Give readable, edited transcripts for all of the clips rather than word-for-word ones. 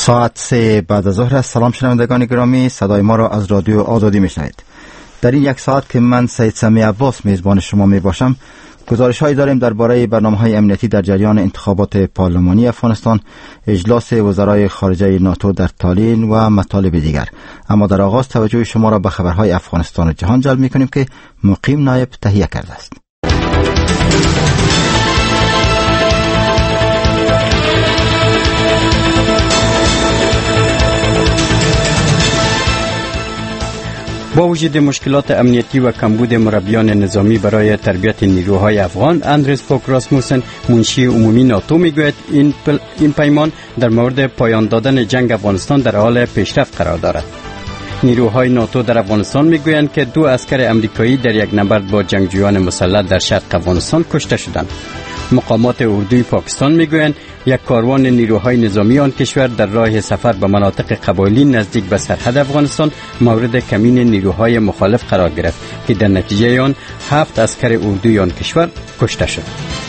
ساعت 3 بعد از ظهر. سلام شنوندگان گرامی، صدای ما را از رادیو آزادی میشنوید. در این یک ساعت که من سید سمی عباس میزبان شما می باشم، گزارش هایی داریم درباره برنامه‌های امنیتی در جریان انتخابات پارلمانی افغانستان، اجلاس وزرای خارجه ناتو در تالین و مطالب دیگر. اما در آغاز توجه شما را به خبرهای افغانستان و جهان جلب می‌کنیم که مقیم نایب تهیه کرده است. با وجود مشکلات امنیتی و کمبود مربیان نظامی برای تربیت نیروهای افغان، اندریس فوک راسموسن، منشی عمومی ناتو میگوید این پیمان در مورد پایان دادن جنگ افغانستان در حال پیشرفت قرار دارد. نیروهای ناتو در افغانستان میگویند که 2 عسکر امریکایی در یک نبرد با جنگجویان مسلح در شرق افغانستان کشته شدند. مقامات اردوی پاکستان میگویند یک کاروان نیروهای نظامی آن کشور در راه سفر به مناطق قبایلی نزدیک به سرحد افغانستان مورد کمین نیروهای مخالف قرار گرفت که در نتیجه آن 7 عسکر اردوی آن کشور کشته شد.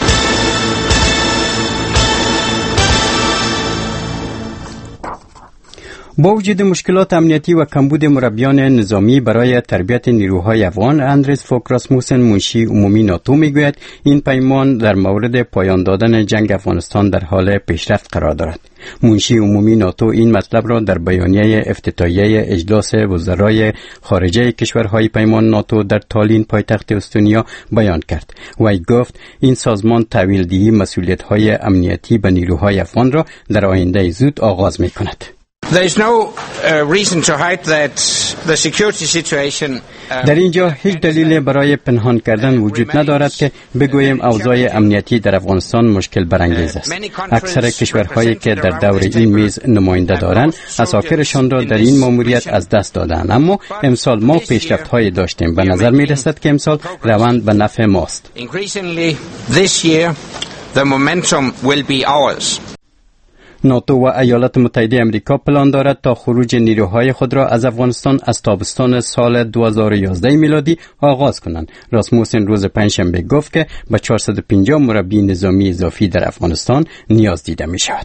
با وجود مشکلات امنیتی و کمبود مربیان نظامی برای تربیت نیروهای افغان، اندریس فوک راسموسن، منشی عمومی ناتو میگوید این پیمان در مورد پایان دادن جنگ افغانستان در حال پیشرفت قرار دارد. منشی عمومی ناتو این مطلب را در بیانیه افتتاحیه اجلاس وزرای خارجه کشورهای پیمان ناتو در تالین پایتخت استونیا بیان کرد. وی گفت این سازمان تحویل‌دهی مسئولیت‌های امنیتی به نیروهای افغان را در آینده زود آغاز می‌کند. There is no reason to hide that the security situation در اینجا هیچ دلیل برای پنهان کردن وجود ندارد که بگوییم اوضاع امنیتی در افغانستان مشکل برانگیز است. اکثر کشورهایی که در دور این میز نماینده دارند اساکرشان را در این ماموریت از دست دادند، اما امسال ما پیشرفت‌هایی داشتیم. به نظر می‌رسد که امسال روند به نفع ماست. Increasingly this year the momentum will be ours. ناتو و ایالات متحده امریکا پلان دارد تا خروج نیروهای خود را از افغانستان از تابستان سال 2011 میلادی آغاز کنند. راسموسن روز پنجشنبه گفت که به 450 مربی نظامی اضافی در افغانستان نیاز دیده می شود.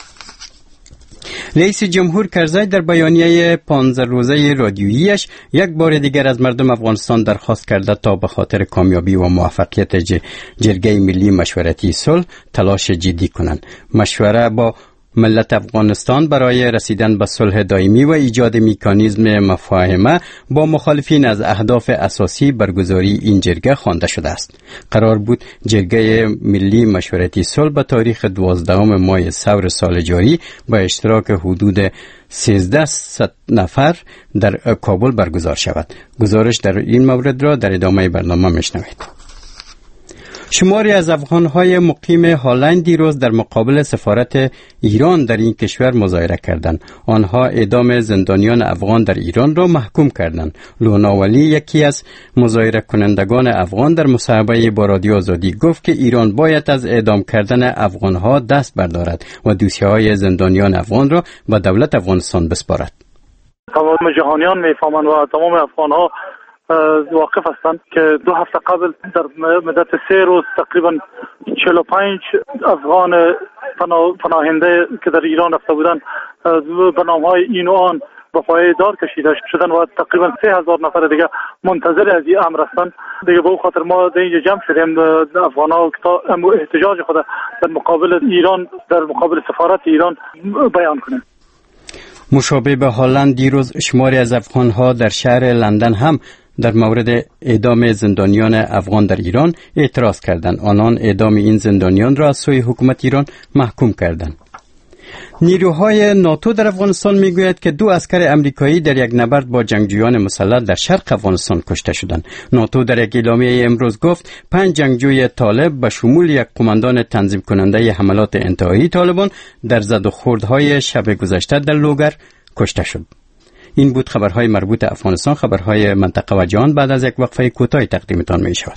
رئیس جمهور کرزی در بیانیه 15 روزه رادیویی‌اش یک بار دیگر از مردم افغانستان درخواست کرده تا به خاطر کامیابی و موفقیت جرگه ملی مشورتی صلح تلاش جدی کنند. مشوره با ملت افغانستان برای رسیدن به صلح دائمی و ایجاد مکانیزم مفاهمه با مخالفین از اهداف اساسی برگزاری این جرگه خوانده شده است. قرار بود جرگه ملی مشورتی صلح به تاریخ 12 ماه ثور سال جاری با اشتراک حدود 1300 نفر در کابل برگزار شود. گزارش در این مورد را در ادامه برنامه میشنوید. شماری از افغان‌های مقیم هالند دیروز در مقابل سفارت ایران در این کشور مظاهره کردند. آنها اعدام زندانیان افغان در ایران را محکوم کردند. لونا ولی، یکی از مظاهره کنندگان افغان، در مصاحبه با رادیو آزادی گفت که ایران باید از اعدام کردن افغان‌ها دست بردارد و دوسیه‌های زندانیان افغان را به دولت افغانستان بسپارد. تمام جهانیان می‌فهمند و تمام افغان‌ها واقف هستند که 2 هفته قبل در مدت 3 روز تقریبا 45 افغان پناهنده که در ایران رفته بودند به نام‌های این و آن به پای دار کشیده شدن و تقریبا 3000 نفر دیگه منتظر از این امر هستند. دیگه به خاطر ما در اینجا جمع شدیم افغان‌ها که تا احتجاج خود در مقابل ایران، در مقابل سفارت ایران بیان کنیم. مشابه به هلند دیروز شماری از افغان‌ها در شهر لندن هم در مورد اعدام زندانیان افغان در ایران اعتراض کردند. آنان اعدام این زندانیان را از سوی حکومت ایران محکوم کردند. نیروهای ناتو در افغانستان میگوید که 2 عسکر امریکایی در یک نبرد با جنگجویان مسلح در شرق افغانستان کشته شدند. ناتو در یک اعلامیه امروز گفت 5 جنگجوی طالب به شمول یک قماندان تنظیم کننده حملات انتحاری طالبان در زد و خوردهای شب گذشته در لوگر کشته شد. این بود خبرهای مربوط افغانستان. خبرهای منطقه و جهان بعد از یک وقفه کوتاه تقدیمتان می شود.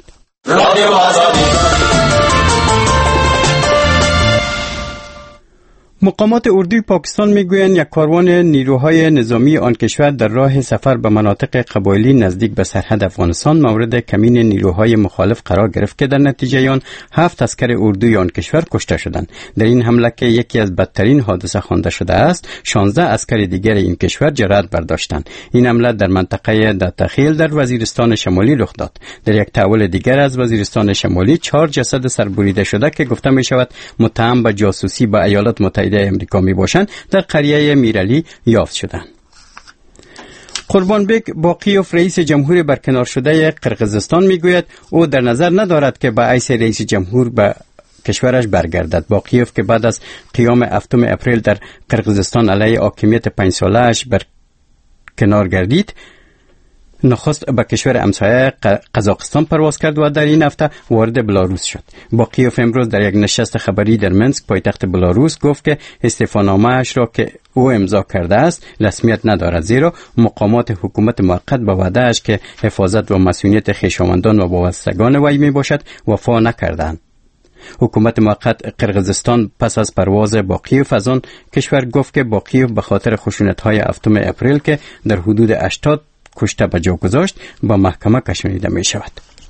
مقامات اردوی پاکستان میگویند یک کاروان نیروهای نظامی آن کشور در راه سفر به مناطق قبایلی نزدیک به سرحد افغانستان مورد کمین نیروهای مخالف قرار گرفت که در نتیجه آن 7 عسکر اردوی آن کشور کشته شدند. در این حمله که یکی از بدترین حادثه خوانده شده است، 16 عسکر دیگر این کشور جرأت برداشتند. این حمله در منطقه داتخیل در وزیرستان شمالی رخ داد. در یک تحول دیگر از وزیرستان شمالی 4 جسد سربریده شده که گفته می شود متهم به جاسوسی به ایالات متحده امریکا می باشند در قریه میرعلی یافت شدند. قربانبک باقیوف رئیس جمهور برکنار شده قرقیزستان میگوید او در نظر ندارد که به حیث رئیس جمهور به کشورش برگردد. باقیوف که بعد از قیام 7 اپریل در قرقیزستان علیه حاکمیت 5 ساله‌اش برکنار گردید، نخست به کشور همسایه قزاقستان پرواز کرد و در این هفته وارد بلاروس شد. باقیوف امروز در یک نشست خبری در منسک پایتخت بلاروس گفت که استعفانامه‌اش را که او امضا کرده است رسمیت ندارد، زیرا مقامات حکومت موقت به وعده‌اش که حفاظت و مسئولیت خویشاوندان و وابستگان وی میباشد وفا نکردند. حکومت موقت قرقیزستان پس از پرواز باقیوف از آن کشور گفت که باقیوف به خاطر خشونت‌های 7 اپریل که در حدود 80 کشته به جا گذاشت با محکمه کشانیده می شود.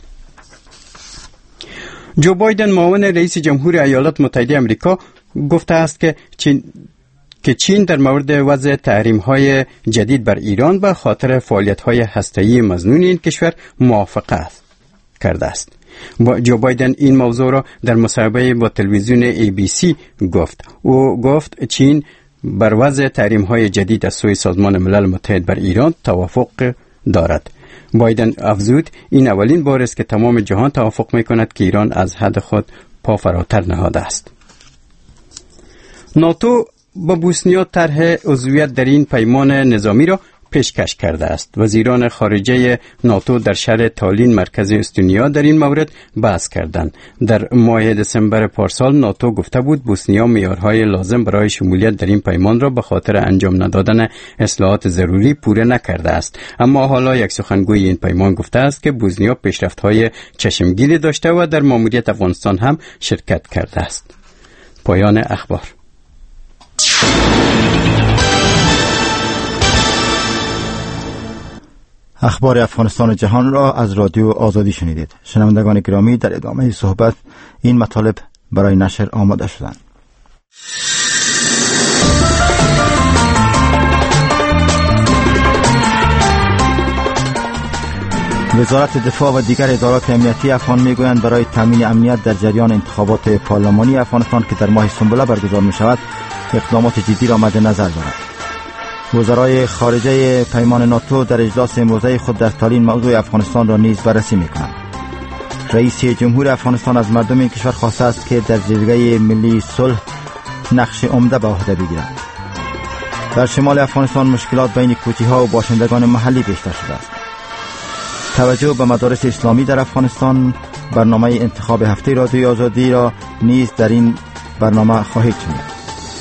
جو بایدن معاون رئیس جمهور ایالات متحده امریکا گفته است که چین در مورد وضع تحریم‌های جدید بر ایران به خاطر فعالیت‌های هسته‌ای مظنون این کشور موافقت کرده است. جو بایدن این موضوع را در مصاحبه با تلویزیون ABC گفت. او گفت چین بر وضع تحریم‌های جدید از سوی سازمان ملل متحد بر ایران توافق دارد. بایدن افزود این اولین بار است که تمام جهان توافق می‌کند که ایران از حد خود پا فراتر نهاده است. ناتو به بوسنیا طرح عضویت در این پیمان نظامی را پیشکش کرده است. وزیران خارجه ناتو در شهر تالین مرکز استونیا در این مورد بحث کردند. در ماه دسامبر پارسال ناتو گفته بود بوسنیا معیارهای لازم برای شمولیت در این پیمان را به خاطر انجام ندادن اصلاحات ضروری پوره نکرده است. اما حالا یک سخنگوی این پیمان گفته است که بوسنیا پیشرفت‌های چشمگیری داشته و در ماموریت افغانستان هم شرکت کرده است. پایان اخبار. اخبار افغانستان و جهان را از رادیو آزادی شنیدید. شنوندگان گرامی، در ادامه صحبت این مطالب برای نشر آماده شدند. وزارت دفاع و دیگر ادارات امنیتی افغان میگویند برای تامین امنیت در جریان انتخابات پارلمانی افغانستان که در ماه سنبله برگزار می شود اقدامات جدی را مد نظر دارد. وزرای خارجه پیمان ناتو در اجلاس امروزه خود در تالین موضوع افغانستان را نیز بررسی می‌کنند. رئیس جمهور افغانستان از مردم این کشور خواسته است که در جرگه ملی صلح نقش عمده به عهده بگیرند. در شمال افغانستان مشکلات بین کوچی‌ها و باشندگان محلی بیشتر شده است. توجه به مدارس اسلامی در افغانستان، برنامه انتخاب هفته رادیوی آزادی را نیز در این برنامه خواهید شنید.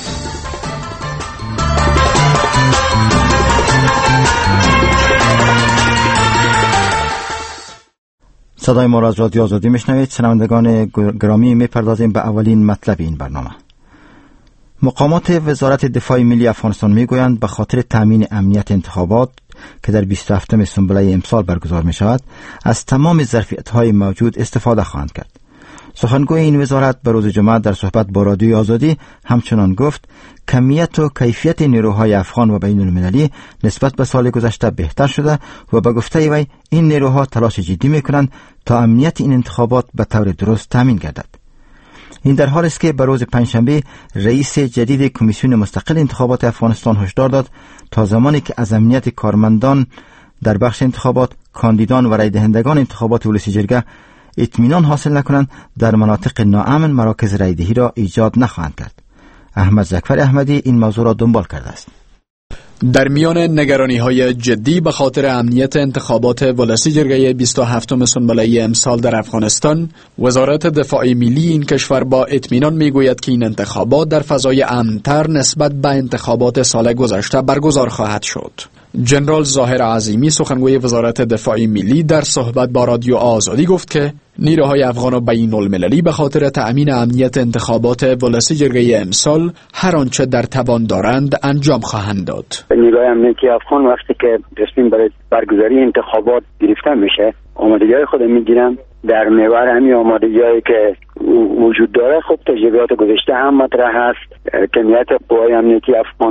صدای ما را از رادیو آزادی میشنوید. شنوندگان گرامی، میپردازیم به اولین مطلب این برنامه. مقامات وزارت دفاع ملی افغانستان میگویند به خاطر تامین امنیت انتخابات که در 27 سنبله امسال برگزار می شود از تمام ظرفیت‌های موجود استفاده خواهند کرد. سخنگوی این وزارت به روز جمعه در صحبت با رادیوی آزادی همچنان گفت کمیت و کیفیت نیروهای افغان و بین المللی نسبت به سال گذشته بهتر شده و به گفته وی این نیروها تلاش جدی می‌کنند تا امنیت این انتخابات به طور درست تامین گردد. این در حالی است که به روز پنجشنبه رئیس جدید کمیسیون مستقل انتخابات افغانستان هشدار داد تا زمانی که از امنیت کارمندان در بخش انتخابات، کاندیدان و رای دهندگان انتخابات ولسی جرگه اطمینان حاصل نکنند در مناطق ناامن مراکز رایدهی را ایجاد نخواهند کرد. احمد زکفر احمدی این موضوع را دنبال کرده است. در میان نگرانی‌های جدی به خاطر امنیت انتخابات ولسی جرگه 27 سنبله امسال در افغانستان، وزارت دفاع ملی این کشور با اطمینان میگوید که این انتخابات در فضای امن‌تر نسبت به انتخابات سال گذشته برگزار خواهد شد. جنرال ظاهر عظیمی سخنگوی وزارت دفاع ملی در صحبت با رادیو آزادی گفت که نیروهای افغان و بین المللی به خاطر تأمین امنیت انتخابات ولسی جرگه امسال هر آنچه در توان دارند انجام خواهند داد. نیروهای امنیتی افغان وقتی که تصمیم برای برگزاری انتخابات گرفته میشه آمادگی‌های خود میگیرن. در محور همین آمادگی‌هایی که وجود داره خب تجربیات گذشته هم مطرح هست. کمیت قوای امنیتی افغان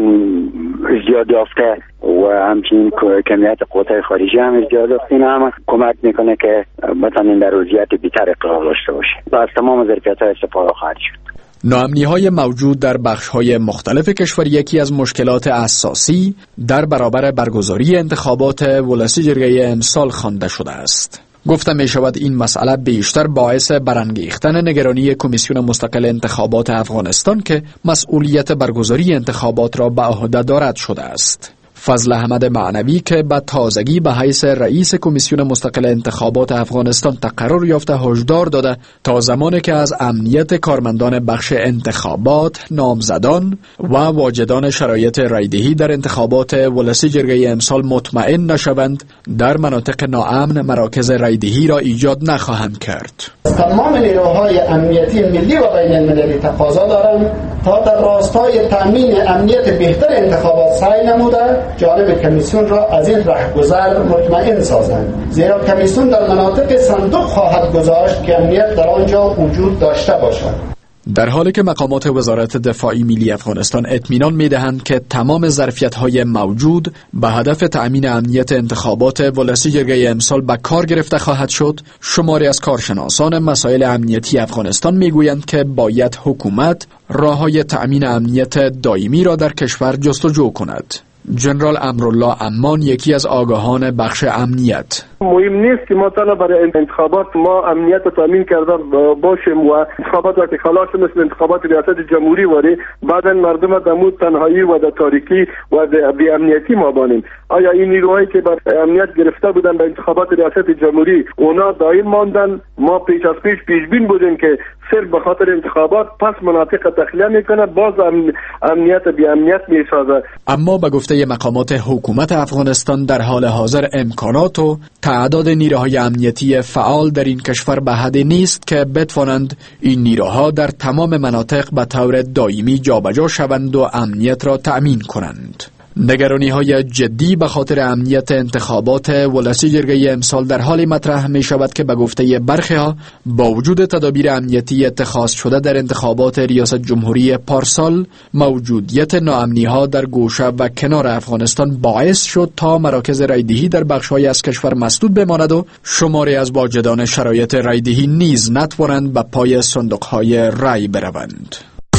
ازدیاد یافته و همچنین کمیت قوای خارجی هم ازدیاد یافته. این هم کمک میکنه که بتونن در وضعیت بی‌تر اقرار داشته باشه و از تمام ظرفیت‌ها استفاده خواهد شد. ناامنی‌های موجود در بخش‌های مختلف کشور یکی از مشکلات اساسی در برابر برگزاری انتخابات ولسی جرگه امسال خوانده شده است. گفته می شود این مسئله بیشتر باعث برانگیختن نگرانی کمیسیون مستقل انتخابات افغانستان که مسئولیت برگزاری انتخابات را به عهده دارد شده است. فضل احمد معنوی که به تازگی به حیث رئیس کمیسیون مستقل انتخابات افغانستان تقرر یافته هشدار داده تا زمانی که از امنیت کارمندان بخش انتخابات، نامزدان و واجدان شرایط رایدهی در انتخابات ولسی جرگه امسال مطمئن نشوند، در مناطق ناامن مراکز رایدهی را ایجاد نخواهند کرد. تمام نیروهای امنیتی ملی و بین المللی تقاضا دارند تا در راستای تامین امنیت بهتر انتخابات سعی نموده جانب کمیسیون را از این رهگذر مطمئن سازند، زیرا کمیسیون در مناطق صندوق خواهد گذاشت که امنیت در آنجا وجود داشته باشد. در حالی که مقامات وزارت دفاع ملی افغانستان اطمینان می‌دهند که تمام ظرفیت‌های موجود به هدف تأمین امنیت انتخابات ولسی جرگه امسال به کار گرفته خواهد شد، شماری از کارشناسان مسائل امنیتی افغانستان می‌گویند که باید حکومت راه‌های تأمین امنیت دائمی را در کشور جستجو کند. جنرال امرالله امان یکی از آگاهان بخش امنیت: مهم نیست که ما تنها برای انتخابات ما امنیت تامین کرده باشیم و انتخابات وقتی خلاص مثل انتخابات ریاست جمهوری وری بعدا مردم دمود تنهایی و در تاریکی و بی امنیتی ما بانیم. آیا این نیروهایی که بر امنیت گرفته بودن به انتخابات ریاست جمهوری اونا دائم ماندن؟ ما پیش بین بودیم که صرف به خاطر انتخابات پس مناطق تخلیه میکنه، باز امنیت بی امنیت میسازه. اما به گفته مقامات حکومت افغانستان در حال حاضر امکانات و تعداد نیروهای امنیتی فعال در این کشور به حدی نیست که بتوانند این نیروها در تمام مناطق به طور دائمی جابجا شوند و امنیت را تأمین کنند. نگرانی‌های جدی به خاطر امنیت انتخابات ولسی جرگه امسال در حال مطرح می شود که به گفته برخی‌ها با وجود تدابیر امنیتی اتخاذ شده در انتخابات ریاست جمهوری پارسال، موجودیت ناامنی‌ها در گوشه و کنار افغانستان باعث شد تا مراکز رایدهی در بخش‌های از کشور مسدود بماند و شماری از واجدان شرایط رایدهی نیز نتوانند به پای صندوق‌های رای بروند.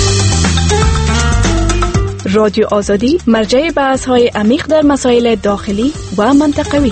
رادیو آزادی مرجع بحث‌های عمیق در مسائل داخلی و منطقوی.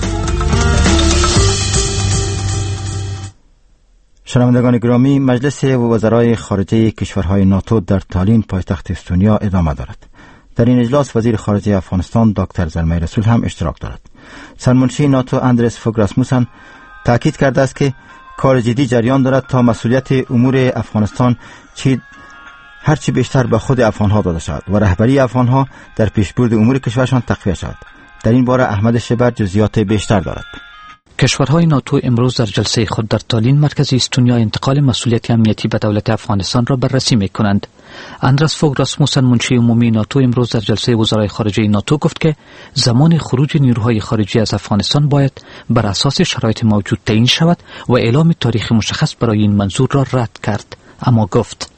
شنوندگان گرامی، مجلس وزرای خارجه کشورهای ناتو در تالین پایتخت استونیا ادامه دارد. در این اجلاس وزیر خارجه افغانستان دکتر زلمه رسول هم اشتراک دارد. سرمنشی ناتو اندرس فوگ راسموسن تاکید کرده است که کار جدی جریان دارد تا مسئولیت امور افغانستان هرچی بیشتر به خود افغانها داده شود و رهبری افغانها در پیشبرد امور کشورشان تقویت شود. در این باره احمد شبر جزئیات بیشتر دارد. کشورهای ناتو امروز در جلسه خود در تالین مرکز استونیا انتقال مسئولیت امنیتی به دولت افغانستان را بررسی می‌کنند. اندرس فوگ راسموسن منشی عمومی ناتو امروز در جلسه وزرای خارجه ناتو گفت که زمان خروج نیروهای خارجی از افغانستان باید بر اساس شرایط موجود تعیین شود و اعلام تاریخ مشخص برای این منظور را رد کرد. اما گفت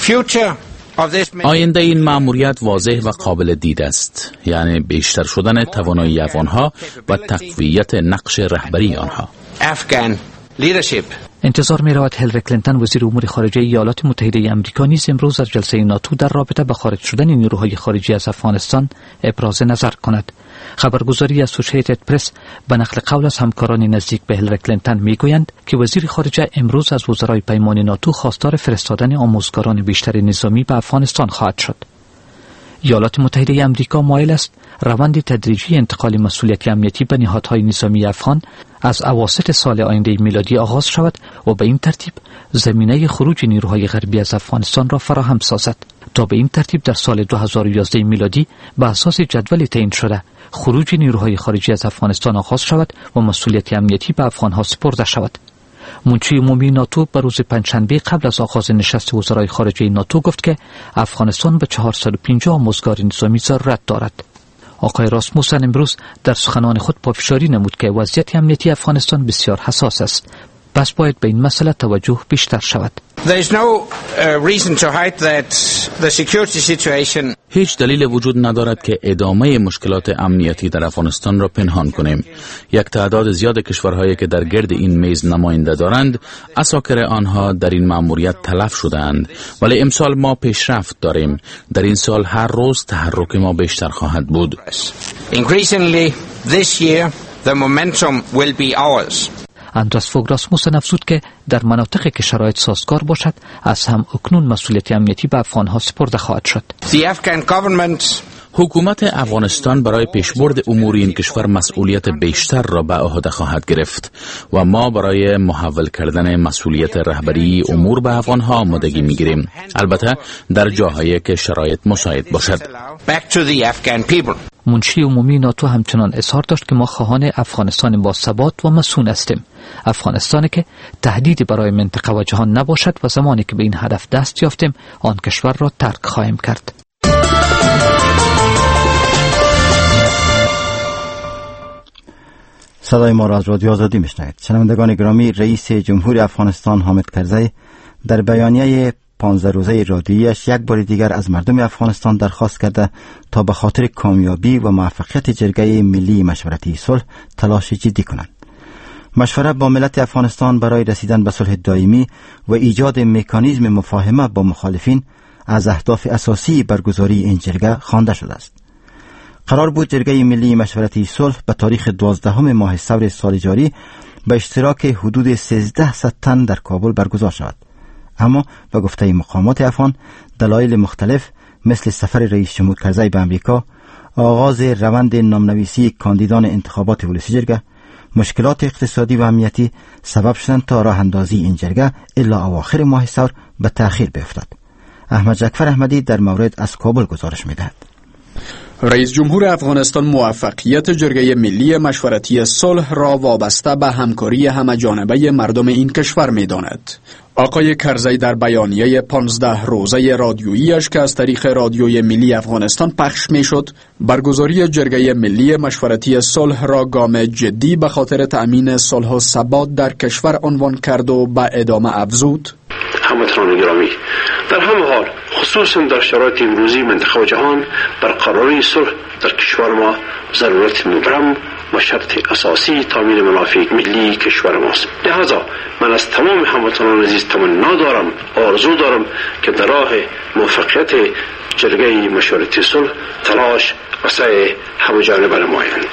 آینده این مأموریت واضح و قابل دید است، یعنی بیشتر شدن توانایی افغانها و تقویت نقش رهبری آنها. انتظار می رود هیلاری کلینتون وزیر امور خارجه ایالات متحده آمریکا نیز امروز در جلسه ناتو در رابطه با خارج شدن نیروهای خارجی از افغانستان ابراز نظر کند. خبرگزاری اسوسییتد پرس به نقل قول از همکاران نزدیک به هیلاری کلینتون میگویند که وزیر خارجه امروز از وزرای پیمان ناتو خواستار فرستادن آموزگاران بیشتر نظامی به افغانستان خواهد شد. ایالات متحده آمریکا مایل است روند تدریجی انتقال مسئولیت امنیتی به نهادهای نظامی افغان از اواسط سال آینده میلادی آغاز شود و به این ترتیب زمینه خروج نیروهای غربی از افغانستان را فراهم سازد تا به این ترتیب در سال 2011 میلادی به اساس جدول تعیین شده خروج نیروهای خارجی از افغانستان آغاز شود و مسئولیت امنیتی به افغانها سپرده شود. منشی عمومی ناتو بر روز پنجشنبه قبل از آغاز نشست وزرای خارجه ناتو گفت که افغانستان به 450 مزدگار نظامی ضرورت دارد. آقای راسموسن امروز در سخنان خود پافشاری نمود که وضعیت امنیتی افغانستان بسیار حساس است. پس باید به این مسئله توجه بیشتر شود. هیچ دلیل وجود ندارد که ادامه مشکلات امنیتی در افغانستان را پنهان کنیم. یک تعداد زیاد کشورهایی که در گرد این میز نماینده دارند، عساکر آنها در این مأموریت تلف شدند، ولی امسال ما پیشرفت داریم. در این سال هر روز تحرک ما بیشتر خواهد بود. Increasingly this year the momentum will be ours. اندرس فوگ راسموسن افزود که در مناطقی که شرایط سازگار باشد از هم اکنون مسئولیت امنیتی به افغانها سپرده خواهد شد. حکومت افغانستان برای پیشبرد امور این کشور مسئولیت بیشتر را به عهده خواهد گرفت و ما برای محول کردن مسئولیت رهبری امور به افغانها آمادگی می‌گیریم، البته در جاهایی که شرایط مساعد باشد. منشی عمومی ناتو همچنان اظهار داشت که ما خواهان افغانستان با ثبات و مسئول هستیم. افغانستانی که تهدیدی برای منطقه و جهان نباشد و زمانی که به این هدف دست یافتیم آن کشور را ترک خواهیم کرد. صدای ما را از رادیو آزادی میشنوید. شنوندگان گرامی، رئیس جمهور افغانستان حامد کرزی در بیانیه 15 روزه رادیویش یک بار دیگر از مردم افغانستان درخواست کرده تا به خاطر کامیابی و موفقیت جرگه ملی مشورتی صلح تلاش جدی کنند. مشورت با ملت افغانستان برای رسیدن به صلح دائمی و ایجاد مکانیزم مفاهمه با مخالفین از اهداف اساسی برگزاری این جرگه خوانده شده است. قرار بود جرگه ملی مشورتی صلح به تاریخ 12 ماه ثور سال جاری به اشتراک حدود 1300 تن در کابل برگزار شود، اما به گفته مقامات افغان دلایل مختلف مثل سفر رئیس جمهور کرزی به امریکا، آغاز روند نامنویسی کاندیدان انتخابات ولسی جرگه، مشکلات اقتصادی و امنیتی سبب شدند تا راه اندازی این جرگه الا اواخر ماه ثور به تأخیر بیفتد. احمد جعفر احمدی در مورد از کابل گزارش می‌دهد. رئیس جمهور افغانستان موفقیت جرگه ملی مشورتی صلح را وابسته به همکاری همه‌جانبه مردم این کشور می‌داند. آقای کرزی در بیانیه 15 روزه رادیویی‌اش که از طریق رادیوی ملی افغانستان پخش می‌شد، برگزاری جرگه ملی مشورتی صلح را گام جدی به خاطر تأمین صلح و ثبات در کشور عنوان کرد و به ادامه افزود: هموطنان گرامی، در همه حال خصوصا در شرایط امروزی منطقه و جهان برقراری صلح در کشور ما ضرورت مبرم و شرط اساسی تامین منافع ملی کشور ماست. لذا من از تمام هموطنان عزیز تمنا دارم، آرزو دارم که در راه موفقیت جرگه مشورتی صلح تلاش و سعی همه‌جانبه نمایند.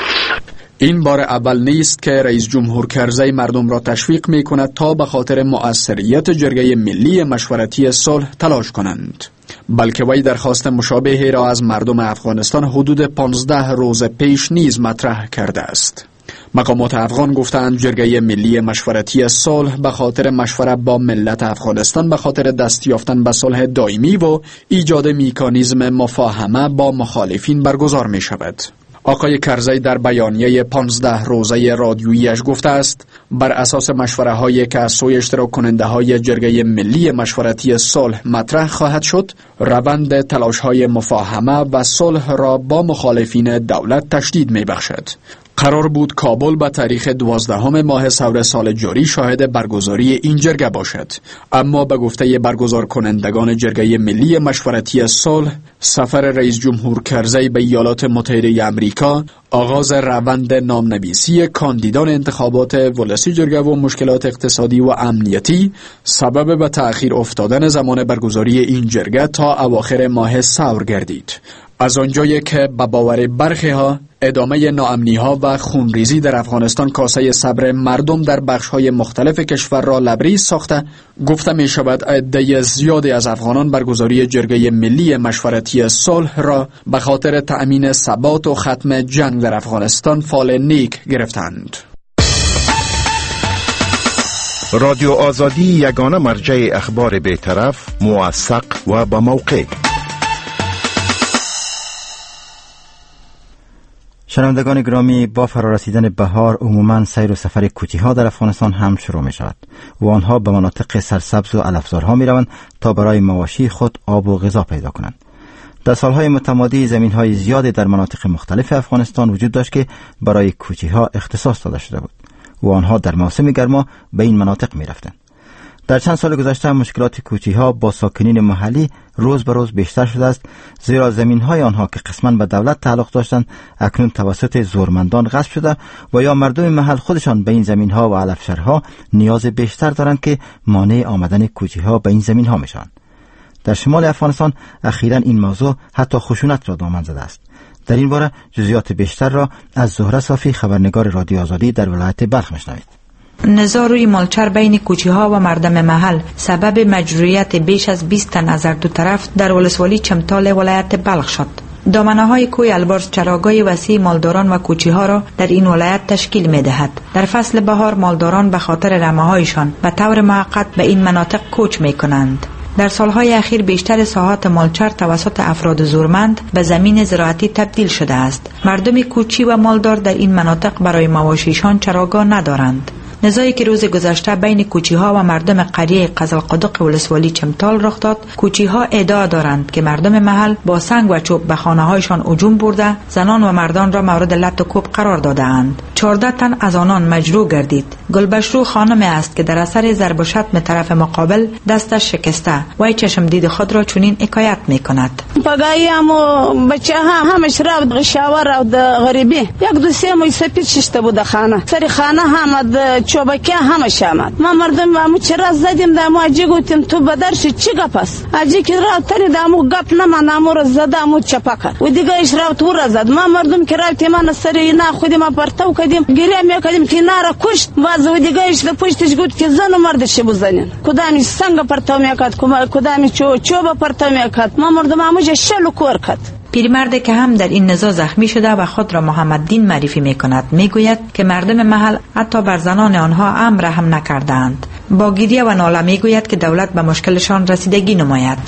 این بار اول نیست که رئیس جمهور کرزی مردم را تشویق می کند تا به خاطر مؤثریت جرگه ملی مشورتی صلح تلاش کنند، بلکه وی درخواست مشابهی را از مردم افغانستان حدود 15 روز پیش نیز مطرح کرده است. مقامات افغان گفتند جرگه ملی مشورتی صلح به خاطر مشورت با ملت افغانستان به خاطر دست یافتن به صلح دائمی و ایجاد مکانیزم مفاهمه با مخالفین برگزار می شود. آقای کرزی در بیانیه 15 روزه رادیویی‌اش گفته است بر اساس مشوره‌هایی که از سوی اشتراک کننده‌های جرگه ملی مشورتی صلح مطرح خواهد شد، روند تلاش‌های مفاهمه و صلح را با مخالفین دولت تشدید می‌بخشد. قرار بود کابل به تاریخ 12 ماه ثور سال جاری شاهد برگزاری این جرگه باشد، اما به گفته برگزار کنندگان جرگه ملی مشورتی صلح، سفر رئیس جمهور کرزی به ایالات متحده آمریکا، آغاز روند نامنویسی کاندیدان انتخابات ولسی جرگه و مشکلات اقتصادی و امنیتی سبب به تأخیر افتادن زمان برگزاری این جرگه تا اواخر ماه ثور گردید. از آنجایی که به باور برخی ها ادامه ناامنی ها و خونریزی در افغانستان کاسه صبر مردم در بخش های مختلف کشور را لبریز ساخته، گفته می شود عده زیادی از افغانان برگزاری جرگه ملی مشورتی صلح را به خاطر تأمین ثبات و ختم جنگ در افغانستان فال نیک گرفتند. رادیو آزادی یگانه مرجع اخبار بی‌طرف، موثق و با موقع. شنوندگان گرامی، با فرارسیدن بهار عموماً سیر و سفر کوچی‌ها در افغانستان هم شروع می شود و آنها به مناطق سرسبز و علفزارها می روند تا برای مواشی خود آب و غذا پیدا کنند. در سالهای متمادی زمین‌های زیادی در مناطق مختلف افغانستان وجود داشت که برای کوچی‌ها اختصاص داده شده بود و آنها در موسم گرما به این مناطق می رفتند. در چند سال گذشته مشکلات کوچی‌ها با ساکنین محلی روز به روز بیشتر شده است، زیرا زمین‌های آنها که قسماً به دولت تعلق داشتند اکنون توسط زورمندان غصب شده و یا مردم محل خودشان به این زمین‌ها و علفشرها نیاز بیشتر دارند که مانع آمدن کوچی‌ها به این زمین‌ها میشوند. در شمال افغانستان اخیراً این موضوع حتی خشونت را دامن زده است. در این باره جزئیات بیشتر را از زهره صافی، خبرنگار رادیو آزادی در ولایت بلخ میشنوید. نزاع روی مالچر بین کوچی‌ها و مردم محل سبب مجروحیت بیش از 20 تن از هر دو طرف در ولسوالی چمتال ولایت بلخ شد. دامنه‌های کوی البرز چراگاه وسیع مالداران و کوچی‌ها را در این ولایت تشکیل می‌دهد. در فصل بهار مالداران به خاطر رمه‌هایشان به طور موقت به این مناطق کوچ می‌کنند. در سالهای اخیر بیشتر ساحات مالچر توسط افراد زورمند به زمین زراعتی تبدیل شده است. مردم کوچی و مالدار در این مناطق برای مواشیشان چراگاه ندارند. نزاعی که روز گذشته بین کوچی‌ها و مردم قریه قزلقدق ولسوالی چمتال رخ داد، کوچی‌ها ادعا دارند که مردم محل با سنگ و چوب به خانه‌هایشان هجوم برده، زنان و مردان را مورد لط و کوب قرار داده‌اند. 14 تن از آنان مجروح گردید. گلبشرو خانم است که در اثر ضرب و شتم طرف مقابل دستش شکسته. وی چشم دید خود را چنین حکایت می‌کند: پگایم بچه‌ها همش را شاور و غریبی یک دو سه مو سپید ششته بود خانه. سر خانه هم چوبکه همش آمد. ما مردم ما چرا زدیم دامو اجی گفتیم تو بدرش چی گپ است؟ اجی که را تری دامو گپ نمانامو را زدامو چپاکر. و دیگه اش را تو را زد. ما مردم که رفتیم ما سری نه خودیم پرتو کردیم. گریه میکردیم که نارا کشت. باز و دیگه اش پشتش گفت که زن و مردش بزنین. کدامی سنگ پرتو میکرد، کدامی چوب پرتو میکرد. ما مردم هموش شلو کور کرد. پیرمرد که هم در این نزاع زخمی شده و خود را محمددین معرفی می‌کند میگوید که مردم محل حتی بر زنان آنها امر رحم نکردند. با گریه و ناله میگوید که دولت به مشکلشان رسیدگی نماید.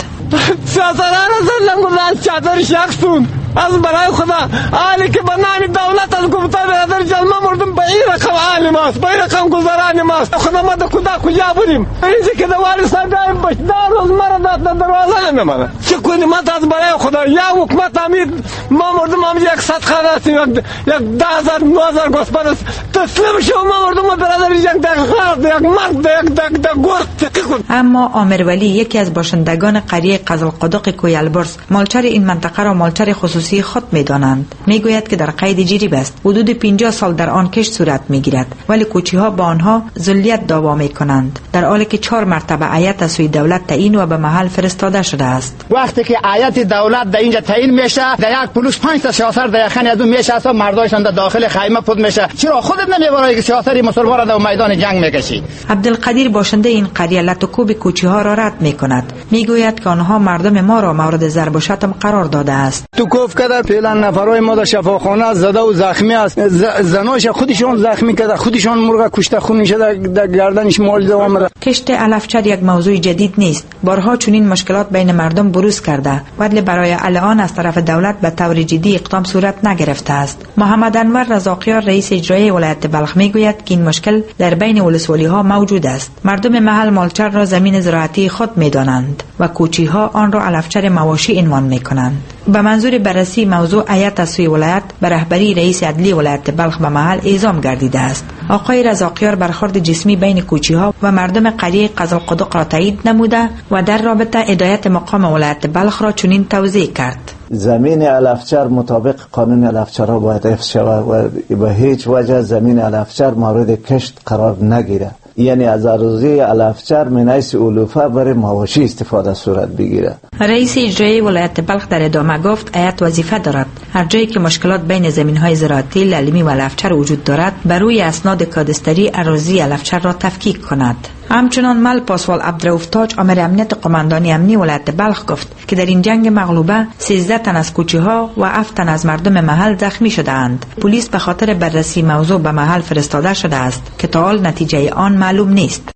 سازران زدن گذاشت چادر شخصون از برای خدا عالی که بنامی دولت از گفته برادر جلمه مردم به این رقم عالی ماست، به این رقم گذرانی ماست. خدا ما دا کجا بودیم؟ اینجا که دواری سردایم بشدار روز مرا داد دروازه نمیمانه. چه کنیم از برای خدا؟ یا حکمت امید ما مردم هم یک صدخانه هستیم، یک 10,000 9,000 گوسپند تسلیم شو. ما مردم برادر یک دقیقه یک مرد یک گرد. اما عامر ولی یکی از باشندگان قریه قزلقدق کوی البرز مالچر این منطقه را مالچر خصوصی خود می‌دانند. میگوید که در قید جریب است. حدود 50 سال در آن کشت صورت میگیرد، ولی کوچی‌ها با آنها ذلیت دعوا میکنند، در حالی که 4 مرتبه هیئت از سوی دولت تعیین و به محل فرستاده شده است. وقتی که هیئت دولت در اینجا تعیین میشه، در یک پلوش 5 تا شاطر در یخن از اون میشه تا مردایشان در داخل خیمه پود میشه. چرا خودت نمیبرای که شاطری مسلمان را در میدان جنگ میکشی؟ عبدالقدیر باشنده این قریه لط و کوب کوچی‌ها را رد میکند. میگوید که آنها مردم ما را مورد ضرب و شتم قرار داده است. تو کوف کده فعلا نفرای ما در شفاخانه زده و زخمی است. زناش خودشون زخمی کرده، خودشون مرغ کشته خون میشه در گردنش مال دوام میره. کشت علفچر یک موضوع جدید نیست. بارها چنین مشکلات بین مردم بروز کرده، ولی برای الان از طرف دولت به طور جدی اقدام صورت نگرفته است. محمد انور رزاقیار رئیس اجرایی ولایت بلخ میگوید که این مشکل در بین ولسوالی ها موجود است. مردم محل مالچر را زمین زراعتی خود میدانند و کوچی‌ها آن را علفچر مواشی عنوان میکنند. به منظور بررسی موضوع هیئت از سوی ولایت به رهبری رئیس عدلی ولایت بلخ به محل اعزام گردیده است. آقای رزاقیار برخورد جسمی بین کوچی‌ها و مردم قریه قزلقدق را تایید نموده و در رابطه هدایت مقام ولایت بلخ را چنین توضیح کرد: زمین علفچر مطابق قانون علفچرها باید حفظ شود و به هیچ وجه زمین علفچر مورد کشت قرار نگیره. یعنی از اراضی علفچر من حیث علوفه برای مواشی استفاده صورت بگیره. رئیس اجرایی ولایت بلخ در ادامه گفت هیئت وظیفه دارد هر جایی که مشکلات بین زمین‌های زراعتی، للمی و علفچر وجود دارد بر روی اسناد کادستری اراضی علفچر را تفکیک کند. همچنان مل پاسوال عبدالرؤف تاج امر امنیت قماندانی امنی ولایت بلخ گفت که در این جنگ مغلوبه 13 تن از کوچه‌ها و 7 تن از مردم محل زخمی شده‌اند. پلیس به خاطر بررسی موضوع به محل فرستاده شده است که تا حال نتیجه آن معلوم نیست.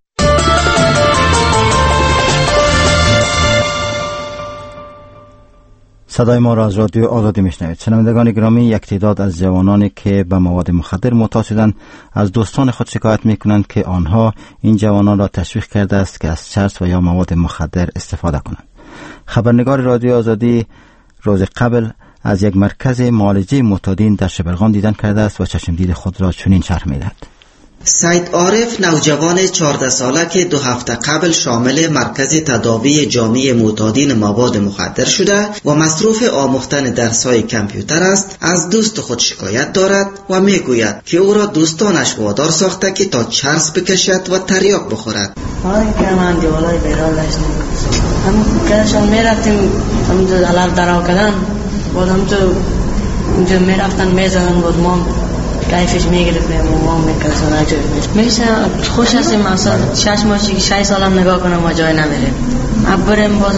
صدای ما را از رادیو آزادی میشنوید. شنوندگان گرامی، یک تعداد از جوانانی که به مواد مخدر معتاد شدند از دوستان خود شکایت میکنند که آنها این جوانان را تشویق کرده است که از چرس و یا مواد مخدر استفاده کنند. خبرنگار رادیو آزادی روز قبل از یک مرکز معالجه معتادین در شبرغان دیدن کرده است و چشمدید خود را چنین شرح میدهد. سید عارف نوجوان 14 ساله که 2 هفته قبل شامل مرکز تداوی جامعه معتادین مواد مخدر شده و مصروف آموختن درس‌های کامپیوتر است، از دوست خود شکایت دارد و میگوید که او را دوستانش وادار ساخته که تا چرس بکشد و تریاک بخورد. که من دیوالای بیرال داشتیم، هم کلشان میرفتیم همونجا علف درا کردن، بعد همونجا اونجا میرفتن میزدن، بعد ما کیفش میگرفتیم و ما میکرسون میشه خوش هستیم. مثلا 6 ماه 6 سالم نگاه کنم و جای نمیریم، اب بریم بازم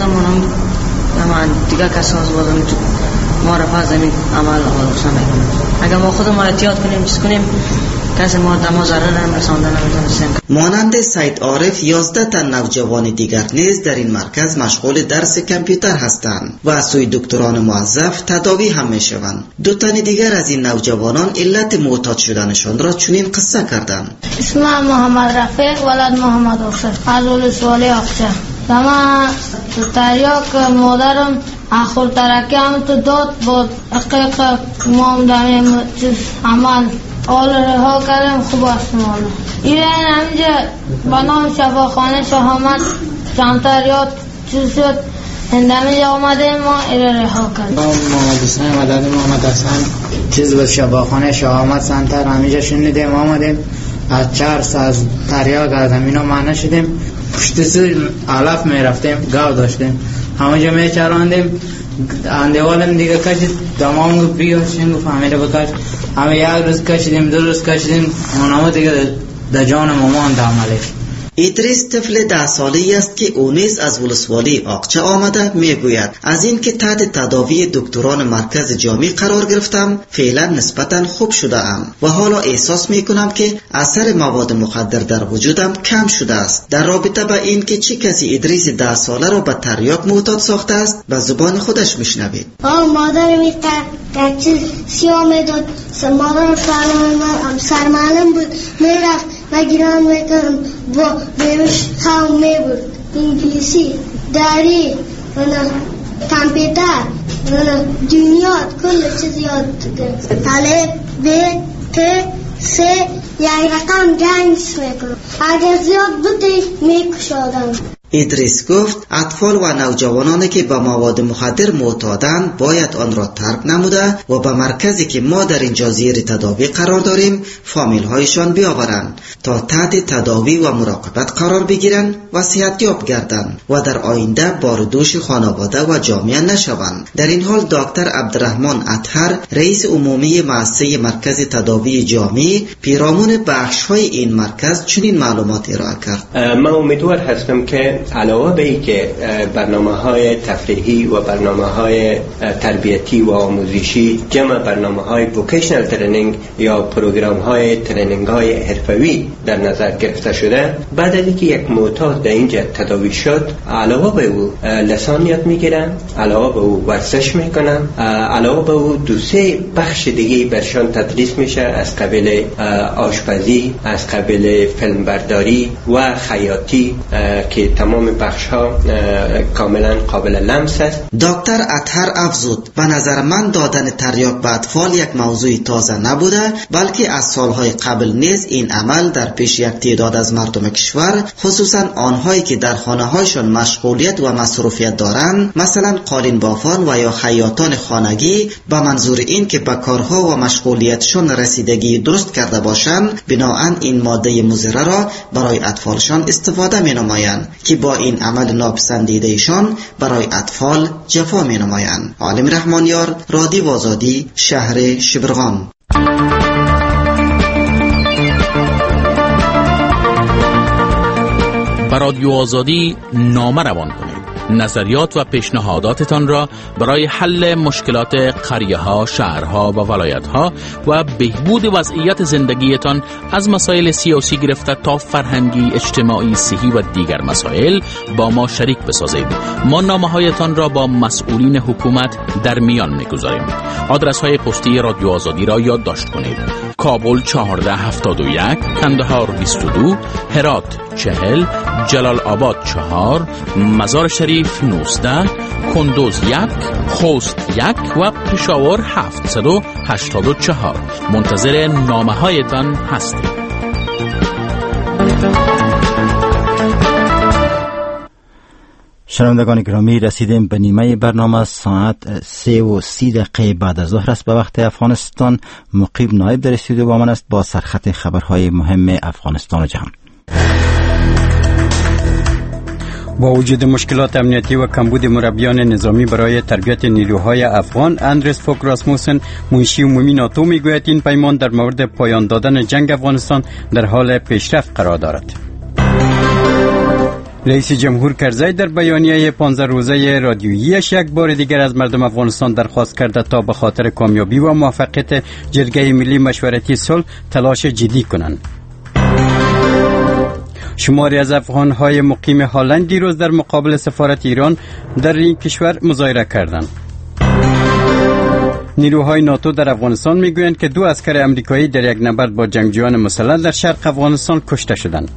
من دیگه کساز بازم ما را پس زمین عمل آلوسا میکنیم. اگر ما خودم احتیاط کنیم چیز کنیم کسی ما دما ضرر هم رسانده نمیتونستیم. مانند سید عارف 11 تن نوجوان دیگر نیز در این مرکز مشغول درس کامپیوتر هستند و از سوی دکتران موظف تداوی هم میشوند. 2 تن دیگر از این نوجوانان علت معتاد شدنشان را چنین قصه کردند. اسمم محمد رفیق ولد محمد حسین از ولسوالی آقچه. دما تریاک مادرم آخر ترکی هم تو داد بود اقیق مام دمیم عمل آل رها کردم خوب است مالا ایران همینجا بنام شفاخانه شهامت جانتریات چیز شد هندمی آمده ما ایران رها کردم. محمد حسین ولد محمد حسین چیز بود شفاخانه شهامت سنتر همینجا شنیدیم آمدیم از چرس از تریاک کردم اینا معنی شدیم پشت سر علف می رفتیم گاو داشتیم همونجا می چراندیم اندوالم دیگه کشید دمامو بیو شنگو فهمیده بکش همه یک روز کشیدیم 2 روز کشیدیم اونامو دیگه در جان مامان داماله. ادریس طفل 10 ساله‌ای است که او نیز از ولسوالی آقچه آمده. میگوید از این که تحت تداوی دکتران مرکز جامعه قرار گرفتم فعلا نسبتا خوب شده ام و حالا احساس میکنم که اثر مواد مخدر در وجودم کم شده است. در رابطه با این که چه کسی ادریس 10 ساله را به تریاک معتاد ساخته است به زبان خودش میشنوید. مادر میگه چیز سیاه میداد، مادر سرمالم بود میرفت و گیران میکنم و بیمش خواه میبود انگلیسی داری کامپیوتر دنیا کل چیز یاد کرد. طالب ب ت س یک رقم گنجس میکنم اگر زیاد بودی میکشادم. ادریس گفت اطفال و نوجوانانی که به مواد مخدر معتادند باید آن را ترک نموده و به مرکزی که ما در اینجا زیر تداوی قرار داریم فامیل هایشان بیاورند تا تحت تداوی و مراقبت قرار بگیرند و صحتیاب گردند و در آینده بار دوش خانواده و جامعه نشوند. در این حال دکتر عبدالرحمن اطهر رئیس عمومی مؤسسه مرکز تداوی جامعه پیرامون بخش های این مرکز چنین معلومات ارائه کرد. من امیدوار هستم که علاوه به این که برنامه‌های تفریحی و برنامه‌های تربیتی و آموزشی جمع برنامه‌های ووکیشنال ترینینگ یا پروگرام‌های ترینینگ‌های حرفه‌ای در نظر گرفته شده، بعد از اینکه یک معتاد در اینجا تداوی شد علاوه به او لسان یاد می‌گیرن، علاوه به او ورزش می‌کنن، علاوه به او 2-3 بخش دیگه برشان تدریس میشه از قبیل آشپزی، از قبیل فیلمبرداری و خیاطی که تمام بخش ها کاملا قابل لمس است. دکتر اطهر افزود به نظر من دادن تریاک به اطفال یک موضوع تازه نبوده بلکه از سالهای قبل نیز این عمل در پیش یک تعداد از مردم کشور خصوصا آنهایی که در خانه هایشان مشغولیت و مصروفیت دارند مثلا قالین بافان و یا خیاطان خانگی به منظور این که به کارها و مشغولیتشان رسیدگی درست کرده باشند بناهن این ماده مضره را برای اطفالشان استفاده می نمایند که با این عمل ناپسندیده ایشان برای اطفال جفا می نمایند. عالم رحمانیار، رادیو آزادی، شهر شبرغان. رادیو آزادی نامه روان کنید نظریات و پیشنهاداتتان را برای حل مشکلات قریه‌ها، شهرها و ولایت‌ها و بهبود وضعیت زندگیتان از مسائل سیاسی گرفته تا فرهنگی، اجتماعی، صحی و دیگر مسائل با ما شریک بسازید. ما نامه‌هایتان را با مسئولین حکومت در میان می‌گذاریم. آدرس‌های پستی رادیو آزادی را یادداشت کنید: کابل 1471، کندهار 22، هرات 40، جلال آباد 4، مزار شریف 19، کندوز 1، خوست 1 و پشاور 784. منتظر نامه هایتان هستیم. شنوندگان گرامی، رسیدیم به نیمه برنامه. ساعت 3:30 بعد از ظهر است به وقت افغانستان. مقیم نایب در استودیو با من است با سرخط خبرهای مهم افغانستان و جهان. با وجود مشکلات امنیتی و کمبود مربیان نظامی برای تربیت نیروهای افغان، اندرس فوک راسموسن، منشی عمومی ناتو میگوید این پیمان در مورد پایان دادن جنگ افغانستان در حال پیشرفت قرار دارد. رئیس جمهور کرزی در بیانیه 15 روزه رادیویی‌اش یک بار دیگر از مردم افغانستان درخواست کرده تا به خاطر کامیابی و موفقیت جرگه ملی مشورتی صلح تلاش جدی کنند. شماری از افغان‌های مقیم هلند دیروز در مقابل سفارت ایران در این کشور مظاهره کردند. نیروهای ناتو در افغانستان میگویند که 2 عسکر امریکایی در یک نبرد با جنگجویان مسلح در شرق افغانستان کشته شدند.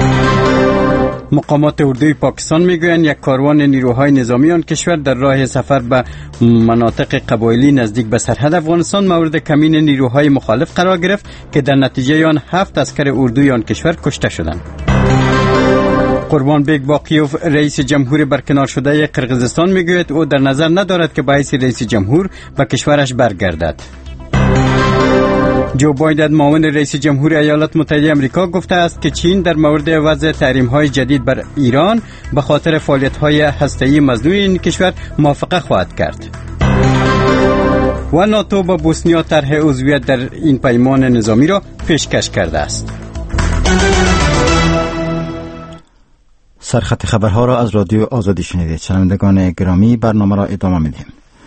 مقامات اردوی پاکستان میگویند یک کاروان نیروهای نظامی آن کشور در راه سفر به مناطق قبایلی نزدیک به سرحد افغانستان مورد کمین نیروهای مخالف قرار گرفت که در نتیجه آن 7 عسکر اردوی آن کشور کشته شدند. قربان بیگ باقیوف، رئیس جمهور برکنار شده قرقیزستان میگوید او در نظر ندارد که به حیث رئیس جمهور به کشورش برگردد. جو بایدن، معاون رئیس جمهور ایالات متحده آمریکا، گفته است که چین در مورد وضع تحریم‌های جدید بر ایران به خاطر فعالیت‌های هسته‌ای مصنوعی این کشور موافقه خواهد کرد. و ناتو با بوسنیا طرح عضویت در این پیمان نظامی را پیشکش کرده است. سرخط خبرها را از رادیو آزادی شنیدید. شنوندگان گرامی، برنامه را ادامه میدیم.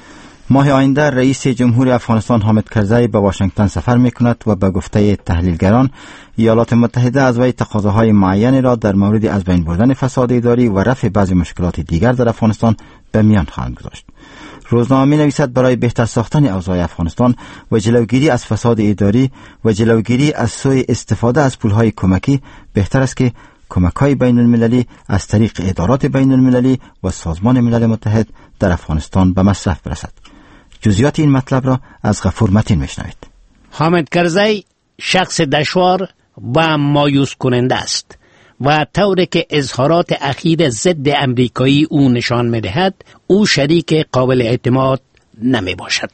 ماه آینده رئیس جمهور افغانستان حامد کرزی به واشنگتن سفر میکند و به گفته تحلیلگران ایالات متحده از وی تقاضاهای معینی را در مورد از بین بردن فساد اداری و رفع بعضی مشکلات دیگر در افغانستان به میان خواهند گذاشت. روزنامه می نویسد برای بهتر ساختن اوضاع افغانستان و جلوگیری از فساد اداری و جلوگیری از سوء استفاده از پولهای کمکی، بهتر است که کمک‌های بین المللی از طریق ادارات بین المللی و سازمان ملل متحد در افغانستان به مصرف برسد. جزئیات این مطلب را از غفور متین میشنوید. حامد کرزی شخص دشوار و مایوس کننده است و طوری که اظهارات اخیر ضد امریکایی او نشان می‌دهد، او شریک قابل اعتماد نمی باشد.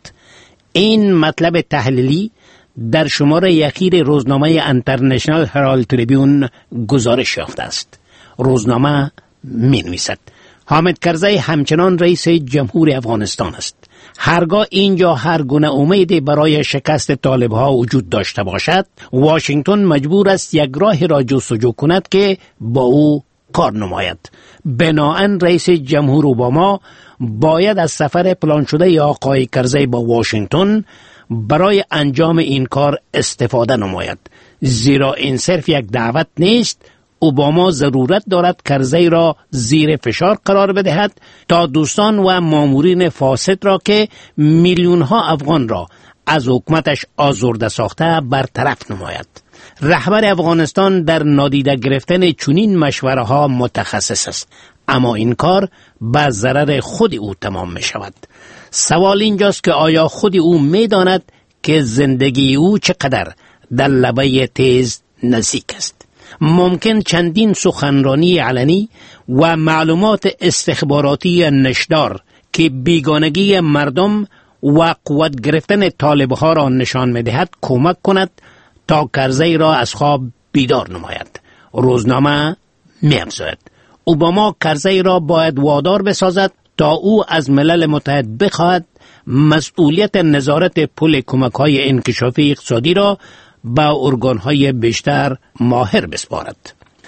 این مطلب تحلیلی در شماره اخیر روزنامه انترنشنال هرالد تریبیون گزارش یافته است. روزنامه می‌نویسد حامد کرزی همچنان رئیس جمهور افغانستان است. هرگاه اینجا هر گونه امیدی برای شکست طالب‌ها وجود داشته باشد، واشنگتن مجبور است یک راه را جستجو کند که با او کار نماید. بناهن رئیس جمهور اوباما باید از سفر پلان شده آقای کرزی با واشنگتن برای انجام این کار استفاده نماید، زیرا این صرف یک دعوت نیست. اوباما ضرورت دارد کرزی را زیر فشار قرار بدهد تا دوستان و مامورین فاسد را که میلیون ها افغان را از حکومتش آزرده ساخته برطرف نماید. رهبر افغانستان در نادیده گرفتن چنین مشوره ها متخصص است، اما این کار به ضرر خود او تمام می شود. سوال اینجاست که آیا خود او می داند که زندگی او چقدر در لبه تیز نزدیک است؟ ممکن چندین سخنرانی علنی و معلومات استخباراتی نشدار که بیگانگی مردم و قوت گرفتن طالبها را نشان می‌دهد کمک کند تا کرزی را از خواب بیدار نماید. روزنامه می‌افزاید اوباما کرزی را باید وادار بسازد تا او از ملل متحد بخواهد مسئولیت نظارت پول کمک‌های انکشافی اقتصادی را با ارگان‌های بیشتر ماهر بسپارد.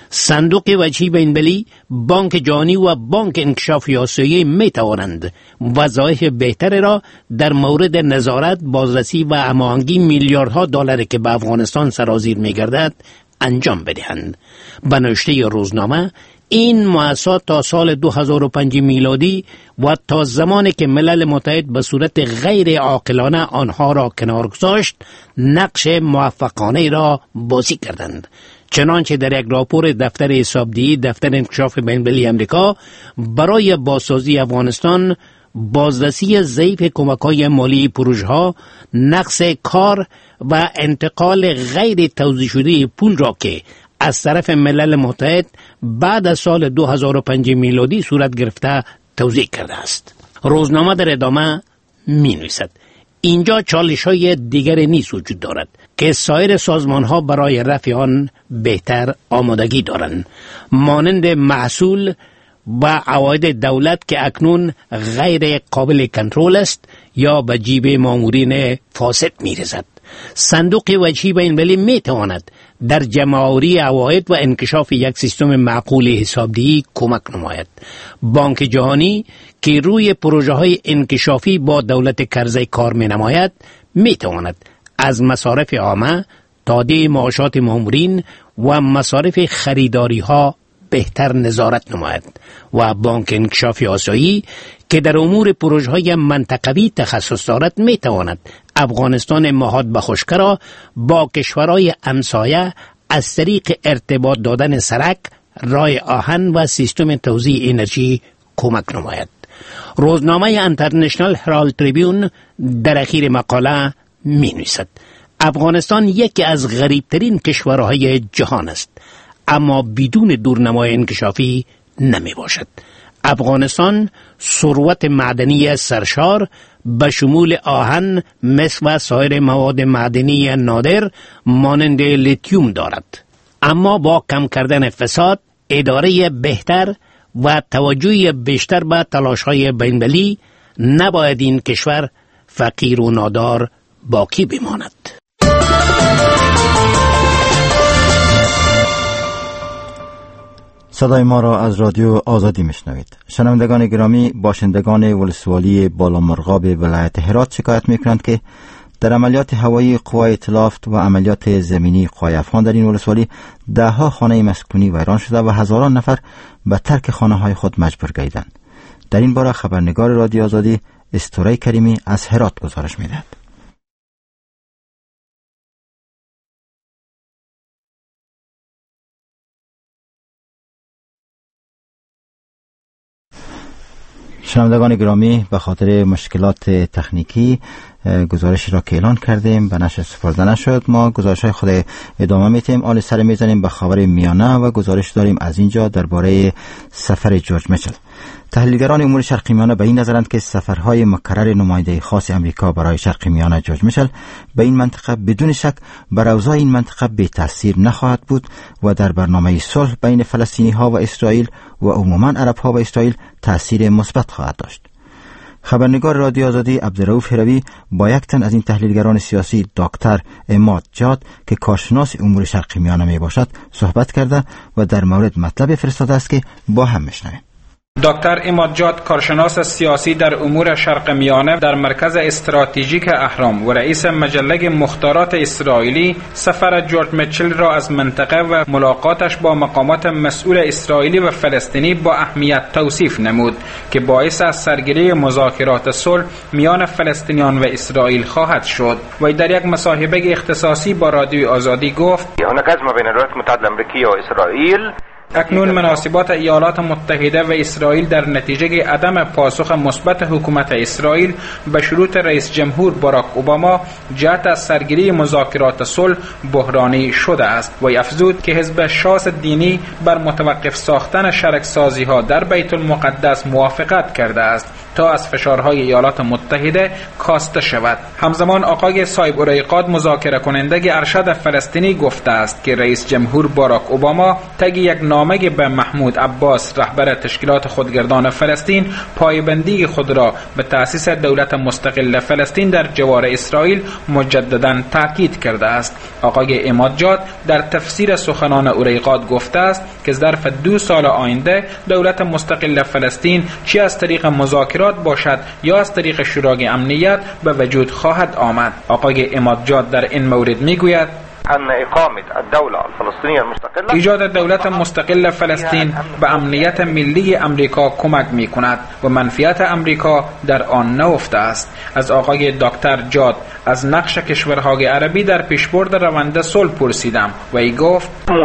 صندوق وجهی بین‌المللی، بانک جهانی و بانک انکشاف آسیایی می توانند وظایف بهتر را در مورد نظارت، بازرسی و هماهنگی میلیاردها دلار که به افغانستان سرازیر می گردد انجام بدهند. به نوشته روزنامه، این مؤسسات تا سال 2005 میلادی و تا زمانی که ملل متحد به صورت غیر عاقلانه آنها را کنار گذاشت، نقش موفقانه را بازی کردند. چنانچه در یک راپور دفتر حسابدهی دفتر انکشاف بین‌المللی امریکا برای بازسازی افغانستان، بازرسی ضعیف کمک‌های مالی پروژه‌ها، نقص کار و انتقال غیر توزیع شده پول را که از طرف ملل متحد بعد از سال 2005 میلادی صورت گرفته توضیح کرده است. روزنامه در ادامه می نویسد: اینجا چالش‌های دیگری نیز وجود دارد که سایر سازمان‌ها برای رفع آن بهتر آمادگی دارند، مانند محصول و عواید دولت که اکنون غیر قابل کنترل است یا به جیب مامورین فاسد می‌رسد. صندوق وجهی بین‌المللی می‌تواند در جمع‌آوری عواید و انکشاف یک سیستم معقول حسابدهی کمک نماید. بانک جهانی که روی پروژه‌های انکشافی با دولت کرزی کار می‌نماید، می‌تواند از مصارف عامه، تادیه معاشات مامورین و مصارف خریداری‌ها بهتر نظارت نماید و بانک انکشاف آسیایی که در امور پروژه‌های منطقوی تخصص دارد می‌تواند افغانستان مهاد به خشکی را با کشورهای همسایه از طریق ارتباط دادن سرک، راه آهن و سیستم توزیع انرژی کمک نماید. روزنامه انترنشنال هرالد تریبیون در اخیر مقاله می‌نویسد: افغانستان یکی از غریبترین کشورهای جهان است، اما بدون دورنمای انکشافی نمی باشد. افغانستان ثروت معدنی سرشار به شمول آهن، مس و سایر مواد معدنی نادر مانند لیتیوم دارد، اما با کم کردن فساد، اداره بهتر و توجه بیشتر به تلاش‌های بین‌المللی نباید این کشور فقیر و نادار باقی بماند. صدای ما را از رادیو آزادی میشنوید. شنوندگان گرامی، باشندگان ولسوالی بالامرغاب ولایت هرات شکایت میکنند که در عملیات هوایی قوای ائتلاف و عملیات زمینی قوای افغان در این ولسوالی دهها خانه مسکونی ویران شده و هزاران نفر به ترک خانه های خود مجبور گردیدند. در این باره خبرنگار رادیو آزادی استوره کریمی از هرات گزارش میدهد. شنوندگان گرامی، به خاطر مشکلات تکنیکی گزارشی را که اعلان کردیم به نشر سپرده نشد. ما گزارش های خود ادامه میتیم. آل سر میزنیم به خبر میانه و گزارش داریم از اینجا درباره سفر جورج میچل. تحلیلگران امور شرق میانه به این نظرند که سفرهای مکرر نماینده خاص امریکا برای شرق میانه جورج میچل به این منطقه بدون شک بر اوضاع این منطقه بی تاثیر نخواهد بود و در برنامه صلح بین فلسطینی ها و اسرائیل و عموما عرب ها و اسرائیل تاثیر مثبت خواهد داشت. خبرنگار رادیو آزادی عبدالرؤوف هروی با یک تن از این تحلیلگران سیاسی، دکتر اماد جاد که کارشناس امور شرق میانه می باشد صحبت کرده و در مورد مطلب فرستاده است که با هم میشنویم. دکتر اماد جاد، کارشناس سیاسی در امور شرق میانه در مرکز استراتژیک اهرام و رئیس مجله مختارات اسرائیلی، سفر جورج میچل را از منطقه و ملاقاتش با مقامات مسئول اسرائیلی و فلسطینی با اهمیت توصیف نمود که باعث از سرگیری مذاکرات صلح میان فلسطینیان و اسرائیل خواهد شد. و در یک مصاحبه اختصاصی با رادیو آزادی گفت: هناك أزمة بين الولايات المتحدة الأمريكية وإسرائيل. اکنون مناسبات ایالات متحده و اسرائیل در نتیجه عدم پاسخ مثبت حکومت اسرائیل به شروط رئیس جمهور باراک اوباما جهت از سرگیری مذاکرات صلح بحرانی شده است. و افزود که حزب شاس دینی بر متوقف ساختن شرکسازی ها در بیت المقدس موافقت کرده است تا از فشارهای ایالات متحده کاسته شود. همزمان آقای صایب اریقاد مذاکره کننده ارشد فلسطینی گفته است که رئیس جمهور باراک اوباما طی یک نامه به محمود عباس رهبر تشکیلات خودگردان فلسطین پایبندی خود را به تأسیس دولت مستقل فلسطین در جوار اسرائیل مجددا تاکید کرده است. آقای عمادجاد در تفسیر سخنان اریقاد گفته است که ظرف 2 سال آینده دولت مستقل فلسطین چه از طریق مذاکرات باشد یا از طریق شورای امنیت به وجود خواهد آمد. آقای عمادجاد در این مورد میگوید ایجاد دولت مستقل فلسطین به امنیت ملی امریکا کمک می کند و منفعت امریکا در آن نهفته است. از آقای دکتر جاد از نقش کشورهای عربی در پیشبرد روند صلح پرسیدم و ای گفت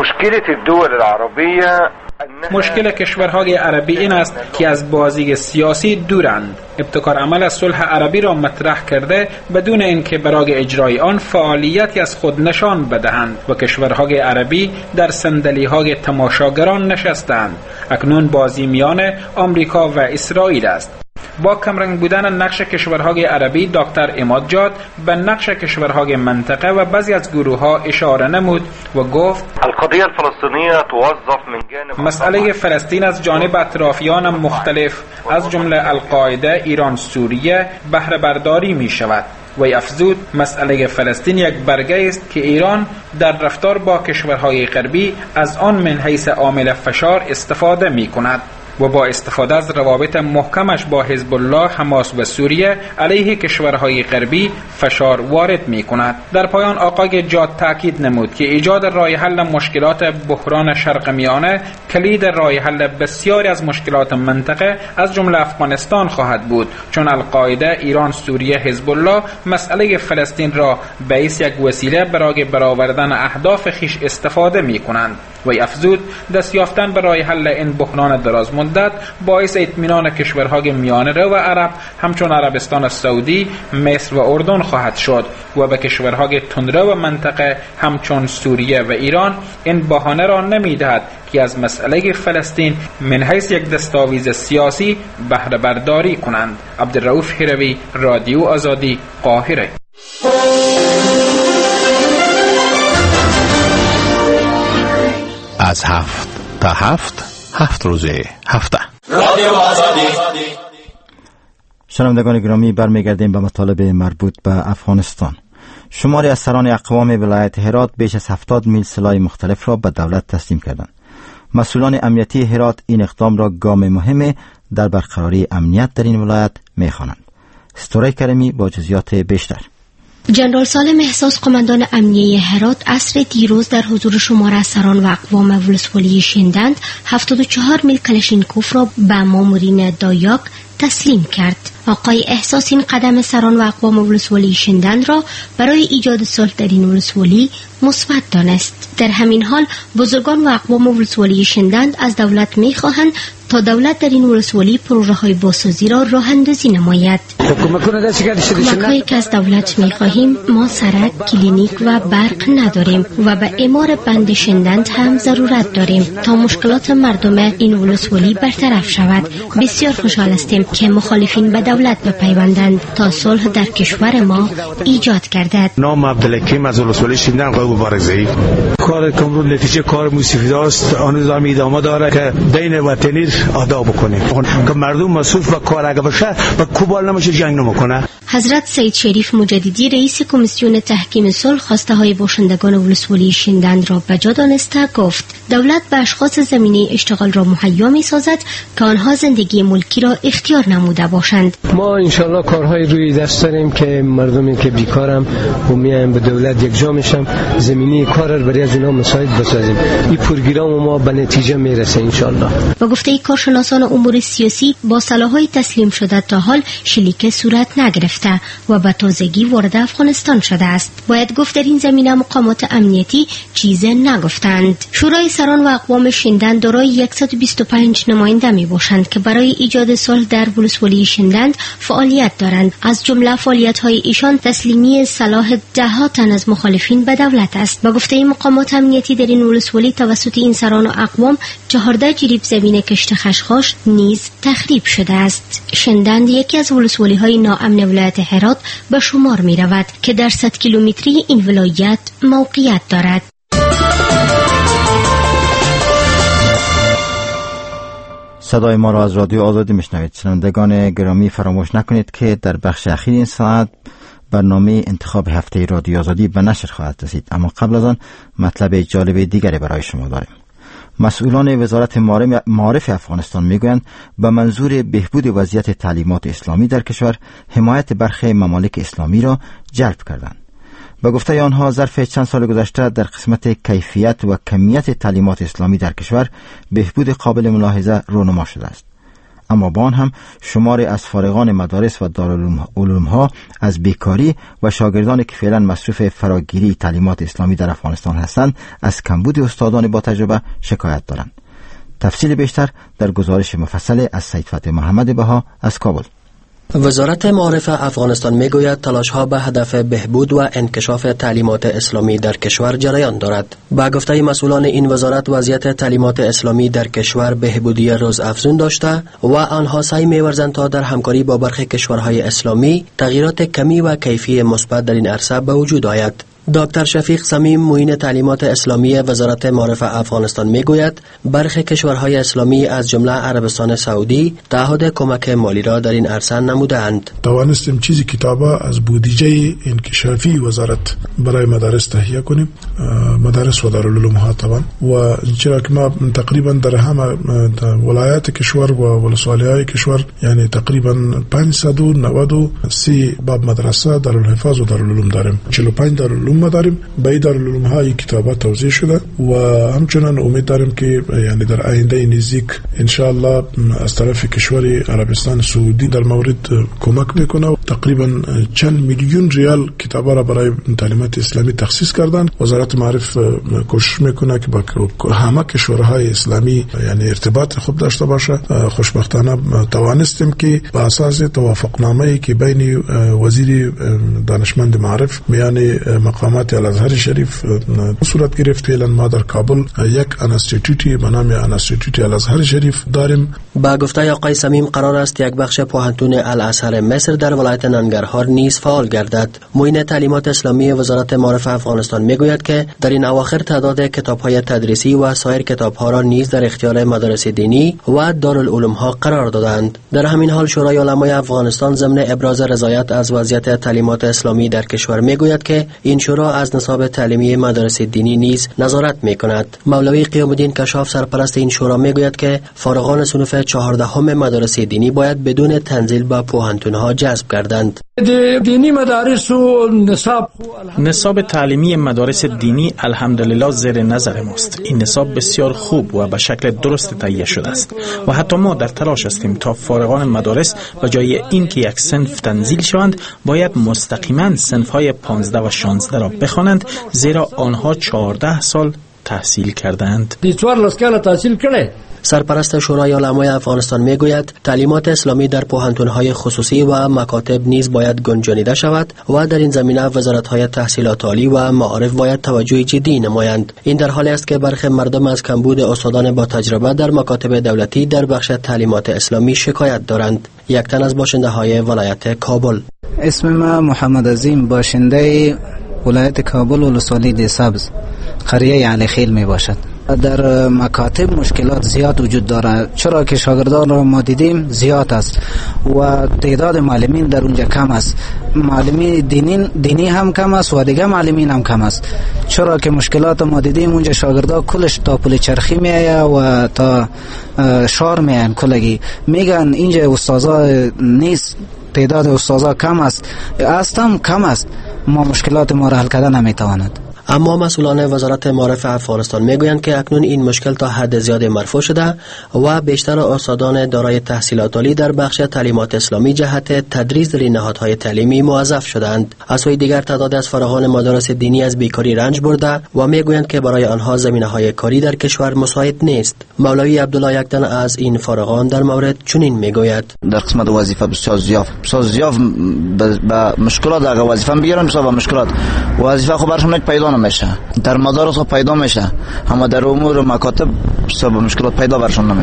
مشکل کشورهای عربی این است که از بازی سیاسی دورند. ابتکار عمل از صلح عربی را مطرح کرده بدون اینکه برای اجرای آن فعالیتی از خود نشان بدهند و کشورهای عربی در صندلی‌های تماشاگران نشستند. اکنون بازی میان آمریکا و اسرائیل است. با کمرنگ بودن نقش کشورهای عربی، دکتر عمادجاد به نقش کشورهای منطقه و بعضی از گروه‌ها اشاره نمود و گفت مسئله فلسطین از جانب اطرافیان مختلف از جمله القاعده، ایران، سوریه بهره برداری می شود. و افزود مسئله فلسطین یک برگه است که ایران در رفتار با کشورهای غربی از آن من حیث عامل فشار استفاده می کند و با استفاده از روابط محکمش با حزب الله، حماس و سوریه علیه کشورهای غربی فشار وارد می کند. در پایان آقای جاد تاکید نمود که ایجاد راه حل مشکلات بحران شرق میانه کلید راه حل بسیاری از مشکلات منطقه از جمله افغانستان خواهد بود، چون القاعده، ایران، سوریه، حزب الله مسئله فلسطین را به یک وسیله برای برآوردن اهداف خیش استفاده می کنند. و افزود دست یافتن به راه حل این بحران دراز مدت باعث اطمینان کشورهای میانه رو و عرب همچون عربستان سعودی، مصر و اردن خواهد شد و به کشورهای تندرو و منطقه همچون سوریه و ایران این بهانه را نمیدهد که از مسئله فلسطین من حیث یک دستاویز سیاسی بهره برداری کنند. عبدالرؤوف هروی، رادیو آزادی، قاهره. از 7 تا 7 روز هفته رادیو آزادی. شنوندگان گرامی، برمیگردیم به مطالب مربوط به افغانستان. شماری از سران اقوام ولایت هرات بیش از 70 میل سلاح مختلف را به دولت تسلیم کردند. مسئولان امنیتی هرات این اقدام را گام مهمی در برقراری امنیت در این ولایت می‌خوانند. استوره کریمی با جزئیات بیشتر. جنرال سالم احساس، قماندان امنیه هرات، عصر دیروز در حضور شماره از سران و اقوام ولسوالی شندند 74 میل کلاشینکوف را به مامورین دایاک تسلیم کرد. آقای احساس این قدم سران و اقوام ولسوالی شندند را برای ایجاد صلح در این ولسوالی مثبت دانست. در همین حال بزرگان و اقوام ولسوالی شندند از دولت می‌خواهند تا دولت در این ولسوالی پروژه‌های بازسازی را راه اندازی نماید. کمک‌هایی که از دولت می‌خواهیم، ما سرک، کلینیک و برق نداریم و به اعمار بند شندند هم ضرورت داریم تا مشکلات مردم این ولسوالی برطرف شود. بسیار خوشحال هستیم که مخالفین به دولت بپیوندند تا صلح در کشور ما ایجاد گردد. نام عبدالحکیم از ولسوالی شندند قوم مبارزه‌ای. کار کمرون نتیجه کار مفید است، آن نظام ادامه داره که بین وطنی ادا بکنه که مردم مسئول و کار اگه باشه با کوبال نمیشه جنگ نمیکنه. حضرت سید شریف مجددی رئیس کمیسیون تحکیم صلح خواسته های باشندگان ولسوالی شندند را بجا دانسته گفت دولت به اشخاص زمینه اشتغال را مهیا می سازد که آنها زندگی ملکی را اختیار نموده باشند. ما انشالله کارهای روی دست داریم که مردمی که بیکارم و میایم به دولت یک جا میشم زمینه کار را برای از اینا مساعد بسازیم. این پروگرام ما به نتیجه میرسه انشالله. با گفته کارشناسان امور سیاسی با سلاح‌های تسلیم شده تا حال شلیک صورت نگرفته و به تازگی وارد افغانستان شده است. باید گفت در این زمینه مقامات امنیتی چیز نگفتند. شورای سران و اقوام شندند دارای 125 نماینده می باشند که برای ایجاد صلح در ولسوالی شندند فعالیت دارند. از جمله فعالیت‌های ایشان تسلیمی سلاح ده‌ها تن از مخالفین به دولت است. با گفته مقامات امنیتی در این ولسوالی توسط این سران و اقوام 14 جریب زمین کشته خشخاش نیز تخریب شده است. شندند یکی از ولسوالی‌های ناامن ولایت هرات به شمار می رود که در 100 کیلومتری این ولایت موقعیت دارد. صدای ما را از رادیو آزادی میشنوید. شنوندگان گرامی، فراموش نکنید که در بخش اخیر این ساعت برنامه انتخاب هفته رادیو آزادی به نشر خواهد رسید، اما قبل از آن مطلب جالب دیگری برای شما داریم. مسئولان وزارت معارف افغانستان میگویند به منظور بهبود وضعیت تعلیمات اسلامی در کشور حمایت برخی ممالک اسلامی را جلب کردند. به گفته آنها ظرف چند سال گذشته در قسمت کیفیت و کمیت تعلیمات اسلامی در کشور بهبود قابل ملاحظه رونما شده است، اما با آن هم شمار از فارغان مدارس و دارالعلوم‌ها از بیکاری و شاگردانی که فعلا مصروف فراگیری تعلیمات اسلامی در افغانستان هستند از کمبود استادان با تجربه شکایت دارند. تفصیل بیشتر در گزارش مفصل از سید فتح محمد بها از کابل. وزارت معارف افغانستان میگوید تلاش‌ها به هدف بهبود و انکشاف تعلیمات اسلامی در کشور جریان دارد. با گفته مسئولان این وزارت وضعیت تعلیمات اسلامی در کشور بهبودی روز افزون داشته و آنها سعی می‌ورزند تا در همکاری با برخی کشورهای اسلامی تغییرات کمی و کیفی مثبت در این عرصه به وجود آید. دکتر شفیق صمیم معین تعلیمات اسلامی وزارت معارف افغانستان میگوید برخی کشورهای اسلامی از جمله عربستان سعودی تعهد کمک مالی را در این عرصه نمودند. توانستیم چیزی کتابا از بودجه انکشافی وزارت برای مدارس تهیه کنیم، مدارس و دارالعلوم ها طبعا، و چرا که ما تقریبا در همه ولایات کشور و ولسوالی‌های کشور یعنی تقریبا 593 باب مدرسه دارالحفاظ و دارالعلوم داریم. 45 دارالعلوم ما داریم. به دارالعلوم های کتابات توزیع شده و همچنان امید داریم که یعنی در آینده نزدیک ان شاء الله از طرف کشور عربستان سعودی در مورد کمک میکنه و تقریبا 40 میلیون ریال کتابا را برای تعلیمات اسلامی تخصیص کردن. وزارت معارف کوشش میکنه که با همه کشورهای اسلامی یعنی ارتباط خوب داشته باشه. خوشبختانه توانستیم که با اساس توافقنامه‌ای که بین وزیر دانشمند معارف میان مقامات الازهر شریف صورت گرفت. فعلا ما در کابل یک انستیتوتی به نام انستیتوت الازهر شریف داریم. با گفته آقای صمیم قرار است یک بخش پوهنتون الازهر مصر در ولایت ننگرهار نیز فعال گردد. معین تعلیمات اسلامی وزارت معارف افغانستان میگوید که در این اواخر تعداد کتاب‌های تدریسی و سایر کتاب‌ها را نیز در اختیار مدارس دینی و دارالعلوم‌ها قرار دادند. در همین حال شورای علمای افغانستان ضمن ابراز رضایت از وضعیت تعلیمات اسلامی در کشور میگوید که این شورا از نصاب تعلیمی مدارس دینی نیز نظارت میکند. مولوی قیام الدین کشاف سرپرست این شورا میگوید که فارغان صنف 14 مدارس دینی باید بدون تنزیل به پوهنتون‌ها جذب گردند. دینی مدارس و نصاب تعلیمی مدارس دینی الحمدلله زیر نظر ماست. این نصاب بسیار خوب و به شکل درست تهیه شده است و حتی ما در تلاش هستیم تا فارغان مدارس به جای اینکه یک صنف تنزیل شوند باید مستقیما صنف‌های 15 و 16 را بخوانند، زیرا آنها 14 سال تحصیل کردند. سرپرست شورای علمای افغانستان میگوید تعلیمات اسلامی در پوهنتون‌های خصوصی و مکاتب نیز باید گنجانیده شود و در این زمینه وزارت‌های تحصیلات عالی و معارف باید توجه جدی نمایند. این در حالی است که برخی مردم از کمبود استادان با تجربه در مکاتب دولتی در بخش تعلیمات اسلامی شکایت دارند. یک تن از باشنده‌های ولایت کابل. اسم من محمد عظیم، باشنده ولایت کابل ولسوالی دیسابز قریه علی خیل می باشد. در مکاتب مشکلات زیاد وجود دارد، چرا که شاگردان را ما دیدیم زیاد است و تعداد معلمین در اونجا کم است. معلمین دینی هم کم است و دیگه معلمین هم کم است، چرا که مشکلات ما دیدیم اونجا شاگردا کلش تا پل چرخی میایه و تا شار میان کلگی. میگن اینجا استادا نیست، تعداد استادا کم است، اصلا کم است، ما مشکلات ما را حل کردن نمیتواند. اما مسئولان وزارت معارف افغانستان میگویند که اکنون این مشکل تا حد زیادی مرفوع شده و بیشتر استادان دارای تحصیلات عالی در بخش تعلیمات اسلامی جهت تدریس در این نهادهای تعلیمی موظف شدند. از سوی دیگر تعداد از فارغان مدارس دینی از بیکاری رنج برده و میگویند که برای آنها زمینه‌های کاری در کشور مساعد نیست. مولوی عبدالله یکتن از این فارغان در مورد چنین میگوید: در قسمت وظیفه بسیار زیاف به مشکلات در وظیفه بگیرن، بسیار مشکلات وظیفه خو برشون پیدا نمیشه، در مدارس پیدا میشه، اما در امور مکاتب بسیار مشکلات پیدا برشون نمیشه.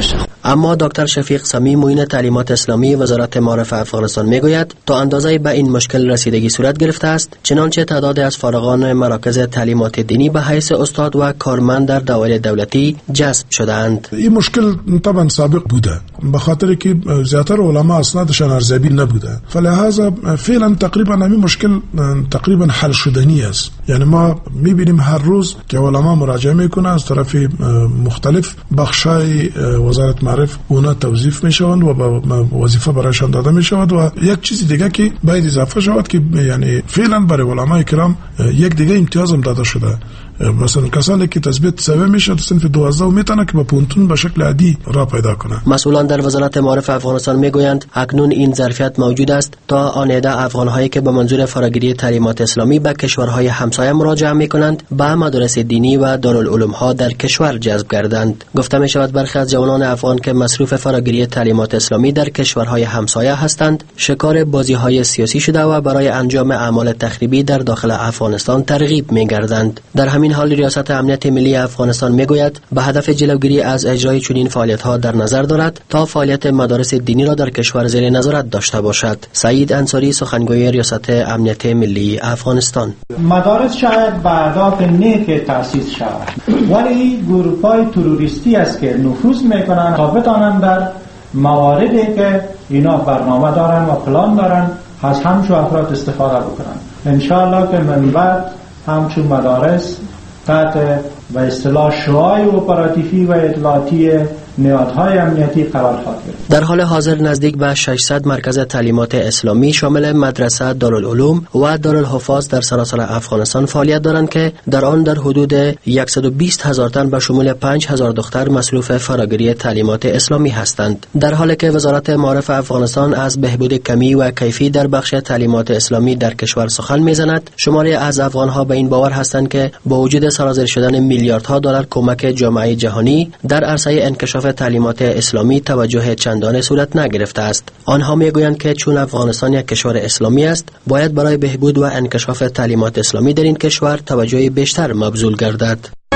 اما دکتر شفیق سمی معین تعلیمات اسلامی وزارت معارف افغانستان میگوید تا اندازه به این مشکل رسیدگی صورت گرفته است، چنانچه تعداد از فارغان مراکز تعلیمات دینی به حیث استاد و کارمند در دوائر دولتی جذب شدند. این مشکل طبعا سابق بوده، به خاطر که زیاتر علما اسنادشان ارزیابی نبوده، فلهذا فعلا تقریبا همین مشکل تقریبا حل شدنی است. یعنی ما میبینیم هر روز که علما مراجعه میکنن از طرف مختلف بخشای وزارت معارف اونا توظیف میشوند و وظیفه برایشان داده میشود. و یک چیز دیگه که باید اضافه شود که یعنی فعلا برای علمای کرام یک دیگه امتیاز هم داده شده، مثلا کسانی که تثبیت سوی میشه صنف 12 میتونه که به پونتون به شکل عادی را پیدا کنه. مسئولان در وزارت معارف افغانستان میگویند اکنون این ظرفیت موجود است تا آن عده افغان‌هایی که به منظور فراگیری تعلیمات اسلامی به کشورهای همسایه مراجعه میکنند به مدارس دینی و دارالعلوم‌ها در کشور جذب گردند. گفته می شود برخی از جوانان افغان که مصروف فراگیری تعلیمات اسلامی در کشورهای همسایه هستند شکار بازی‌های سیاسی شده و برای انجام اعمال تخریبی در داخل افغانستان ترغیب می‌گردند. در همین حال ریاست امنیت ملی افغانستان میگوید به هدف جلوگیری از اجرای چنین فعالیت‌ها در نظر دارد تا فعالیت مدارس دینی را در کشور زیر نظارت داشته باشد. سعید انصاری، سخنگوی ریاست امنیت ملی افغانستان: مدارس شاید به اهداف نیک تأسیس شود، ولی گروه‌های تروریستی است که نفوذ میکنند تا بتوانند در مواردی که اینا برنامه دارن و پلان دارن از همچون افراد استفاده بکنن. انشاءالله که من بعد همچون مدارس تحت به اصطلاح شعاع اپراتیفی و اطلاعاتی نهادهای امنیتی قرار خواهد گرفت. در حال حاضر نزدیک به 600 مرکز تعلیمات اسلامی شامل مدرسه، دارالعلوم و دارالحفاظ در سراسر افغانستان فعالیت دارند که در آن در حدود 120,000 تن به شمول 5,000 دختر مصروف فراگیری تعلیمات اسلامی هستند. در حالی که وزارت معارف افغانستان از بهبود کمی و کیفی در بخش تعلیمات اسلامی در کشور سخن میزند، شماری از افغانها به این باور هستند که با وجود سرازیر شدن میلیاردها دلار کمک جامعه جهانی در عرصه انکشاف تعلیمات اسلامی توجه چندانه صورت نگرفته است. آنها میگویند که چون افغانستان یک کشور اسلامی است، باید برای بهبود و انکشاف تعلیمات اسلامی در این کشور توجه بیشتر مبذول گردد.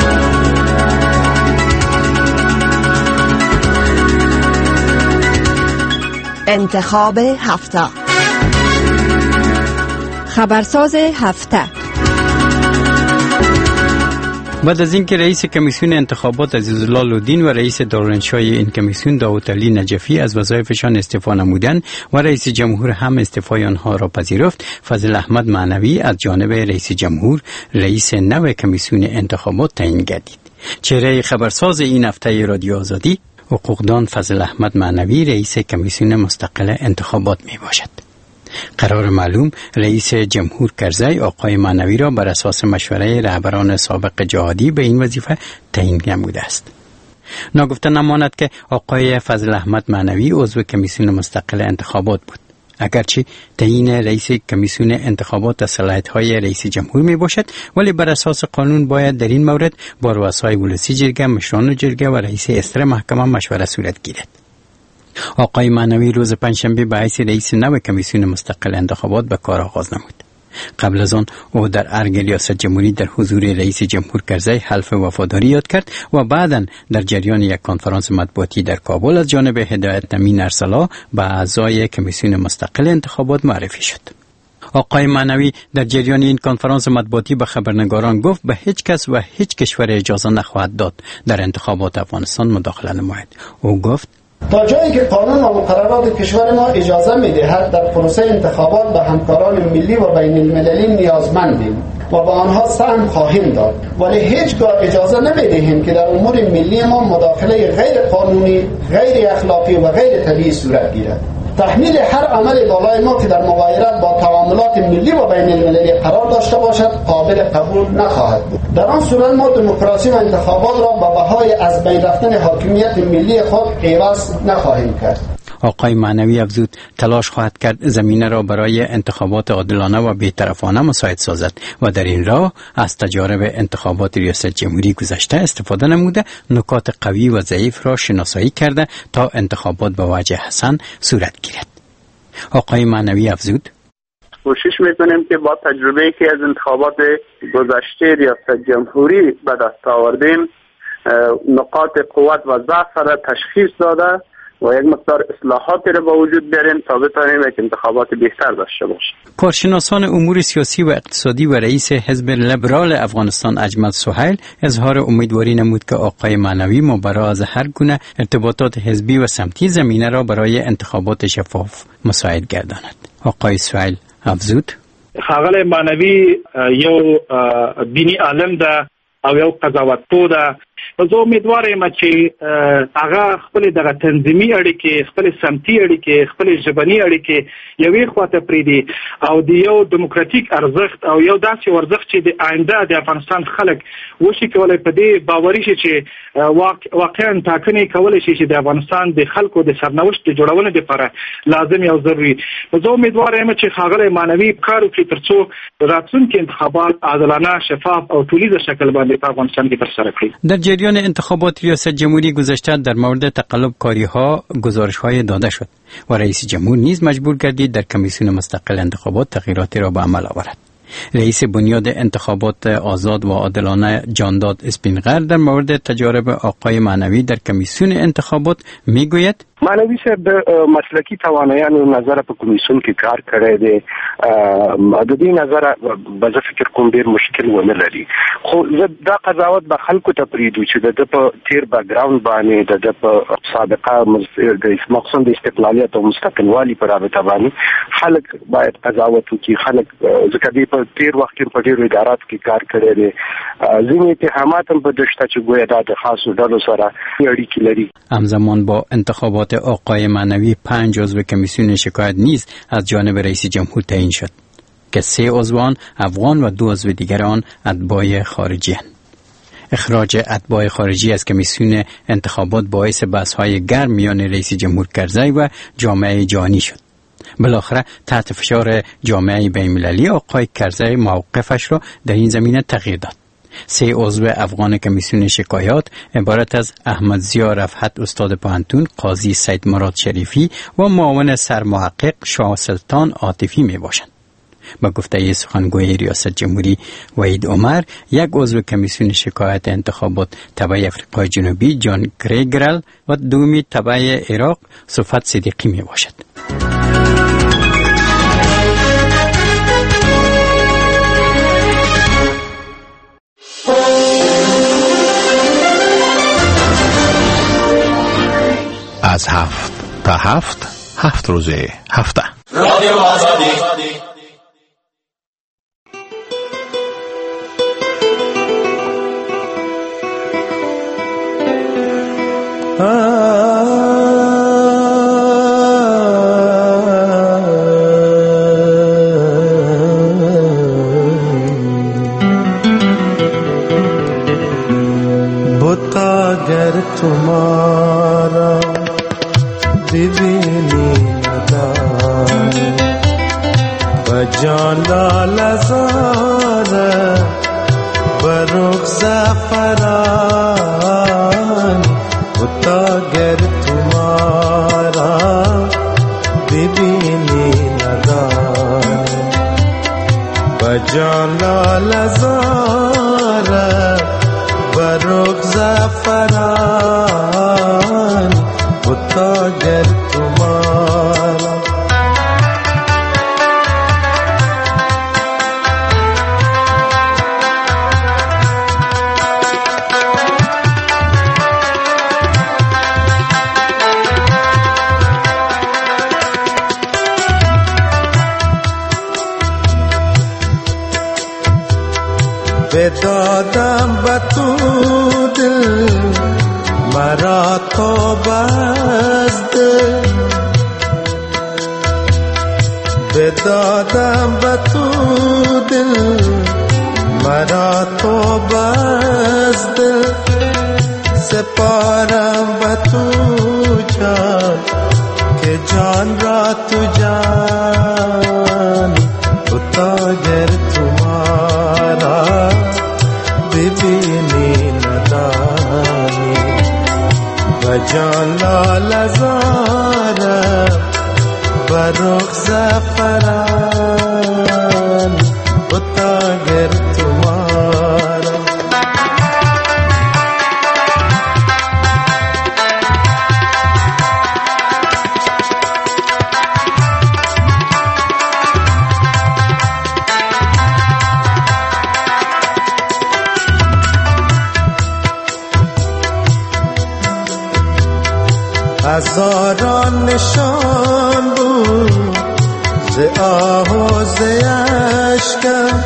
انتخاب هفته، خبرساز هفته. بعد از اینکه رئیس کمیسیون انتخابات عزیزالله لودین و رئیس دارالانشای این کمیسیون داوود علی نجفی از وظایفشان استعفا نمودند و رئیس جمهور هم استعفای آنها را پذیرفت، فضل احمد معنوی از جانب رئیس جمهور رئیس نو کمیسیون انتخابات تعیین گردید. چهره خبرساز این هفته رادیو آزادی، حقوقدان فضل احمد معنوی رئیس کمیسیون مستقل انتخابات می باشد. قرار معلوم رئیس جمهور کرزی آقای معنوی را بر اساس مشوره رهبران سابق جهادی به این وظیفه تعیین نموده است. ناگفته نماند که آقای فضل احمد معنوی عضو کمیسیون مستقل انتخابات بود. اگرچه تعیین رئیس کمیسیون انتخابات از صلاحیت‌های رئیس جمهور می باشد، ولی بر اساس قانون باید در این مورد با رؤسای ولسی جرگه، مشران جرگه و رئیس استر محکمه مشوره صورت گیرد. آقای معنوی روز پنجشنبه به حیث رئیس نو کمیسیون مستقل انتخابات به کار آغاز نمود. قبل از آن او در ارگ ریاست جمهوری در حضور رئیس جمهور کرزی حلف وفاداری یاد کرد و بعداً در جریان یک کنفرانس مطبوعاتی در کابل از جانب هدایت امین ارسلا به اعضای کمیسیون مستقل انتخابات معرفی شد. آقای معنوی در جریان این کنفرانس مطبوعاتی به خبرنگاران گفت به هیچ کس و هیچ کشور اجازه نخواهد داد در انتخابات افغانستان مداخله نماید. او گفت تا جایی که قانون و مقررات کشور ما اجازه می‌دهد در پروسه انتخابات به همکاران ملی و بین المللی نیازمندیم و با آنها سهم خواهیم داد، ولی هیچگاه اجازه نمی‌دهیم که در امور ملی ما مداخله غیر قانونی، غیر اخلاقی و غیر طبیعی صورت گیرد. تحمیل هر عمل بالای ما که در مغایرت با تعاملات ملی و بین المللی قرار داشته باشد قابل قبول نخواهد بود. در آن صورت ما دموکراسی و انتخابات را با بهای از بین رفتن حاکمیت ملی خود عوض نخواهیم کرد. آقای معنوی افزود تلاش خواهد کرد زمینه را برای انتخابات عادلانه و بی‌طرفانه مساعد سازد و در این راه از تجارب انتخابات ریاست جمهوری گذشته استفاده نموده نکات قوی و ضعیف را شناسایی کرده تا انتخابات به وجه حسن صورت گیرد. آقای معنوی افزود کوشش میکنیم که با تجربه‌ای که از انتخابات گذشته ریاست جمهوری به دست آوردیم نقاط قوت و ضعف را تشخیص داده و یک مقدار اصلاحاتی را به وجود بیاریم تا بتوانیم یک انتخابات بهتر داشته باشیم. کارشناسان امور سیاسی و اقتصادی و رئیس حزب لیبرال افغانستان اجمل سهیل اظهار امیدواری نمود که آقای معنوی مبرا از هر گونه ارتباطات حزبی و سمتی زمینه را برای انتخابات شفاف مساعد گرداند. آقای سهیل افزود: ښاغلی معنوي یو دینی عالم ده او یو قضاوتپوه ده. زه امیدوار یم چې هغه خپل دغه تنظیمي اړیکې، خپل سمتي اړیکې، خپل ژبني اړیکې یوې خواته پرېږدي او د یو دیموکراتیک ارزښت او یو داسې ارزښت چې د آینده د افغانستان خلک وشي کولی په دې باوري شي چې واقعا ټاکنې کولی شي چې د افغانستان د خلکو د سرنوشت د جوړونې لپاره لازم او ضروري. زه امیدوار یم چې ښاغلی معنوي کار وکړي تر څو راتلونکي انتخابات عادلانه، شفاف او ټولیزه شکل باندې په افغانستان کې ترسره کړي. در جریان انتخابات ریاست جمهوری گذشته در مورد تقلب کاری ها گزارش های داده شد و رئیس جمهور نیز مجبور گردید در کمیسیون مستقل انتخابات تغییراتی را به عمل آورد. رئیس بنیاد انتخابات آزاد و عادلانه جانداد اسپینغر در مورد تجارب آقای معنوی در کمیسیون انتخابات میگوید: معنوي صاحب د مسلکی توانایانو نظر په کمیسیون کې کار کړی دی. د دې نظر به فکر کوم ډیر مشکل ونه لري، خو دا قضاوت به خلکو ته پریدو چې د په تیر بیکګراوند باندې د په سابقه د مقصود د استقلالیت او مستقلوالي پر رابطه باندې خلک باید قضاوت وکړي. خلک ځکه دې په تیر وخت کې په ډیرو ادارات کې کار کړی دی. ځینې اتهامات هم په دشته چې ګویا دا د خاصو ډلو سره اړیکې لري. همزمان با انتخابات آقای معنوی 5 عضو کمیسیون شکایت نیز از جانب رئیس جمهور تعیین شد که 3 عضو آن افغان و 2 عضو دیگر آن اتباع خارجی هستند. اخراج اتباع خارجی از کمیسیون انتخابات باعث بحث‌های گرم میان رئیس جمهور کرزی و جامعه جهانی شد. بالاخره تحت فشار جامعه بین‌المللی آقای کرزی موقفش را در این زمینه تغییر داد. 3 عضو افغان کمیسیون شکایات عبارت از احمد ضیا رفعت استاد پوهنتون، قاضی سید مراد شریفی و معاون سرمحقق شاه سلطان عاطفی می باشند. با گفته سخنگوی ریاست جمهوری وحید عمر، یک عضو کمیسیون شکایت انتخابات تبع افریقای جنوبی جان گریگرل و دومی تبع عراق صفت صدیقی می باشد. از 7 تا 7 روز هفته رادیو آزادی. बुता गर तुम्हारा दिवीनी नदान बजान लालजार बरुख ज़फ़रान बुता गर तुम्हारा दिवीनी नदान बजान लालजार बरुख ज़फ़रान बुता गर तुम्हारा बेदादम बतू दिल मरा तो बज़द बेदादम बतू दिल मरा तो बज़द सिपारम बतू जान के जान रा तू जान बुता गर तुम्हारा बिबीनी नदानी बजान लालजार बरुख ज़फ़रान बुता गर तुम्हारा هزاران نشان بود ز آه و ز اشکم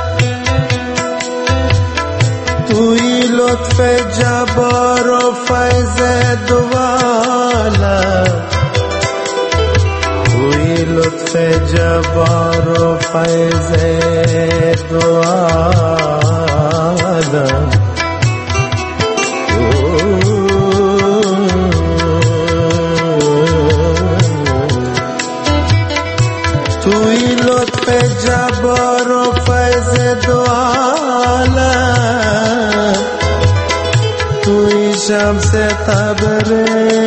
توی لطف جبار و فیض دوالت توی لطف جبار و فیض دوالت توی لطف جبار و فیض دوالت توی شمس تبریز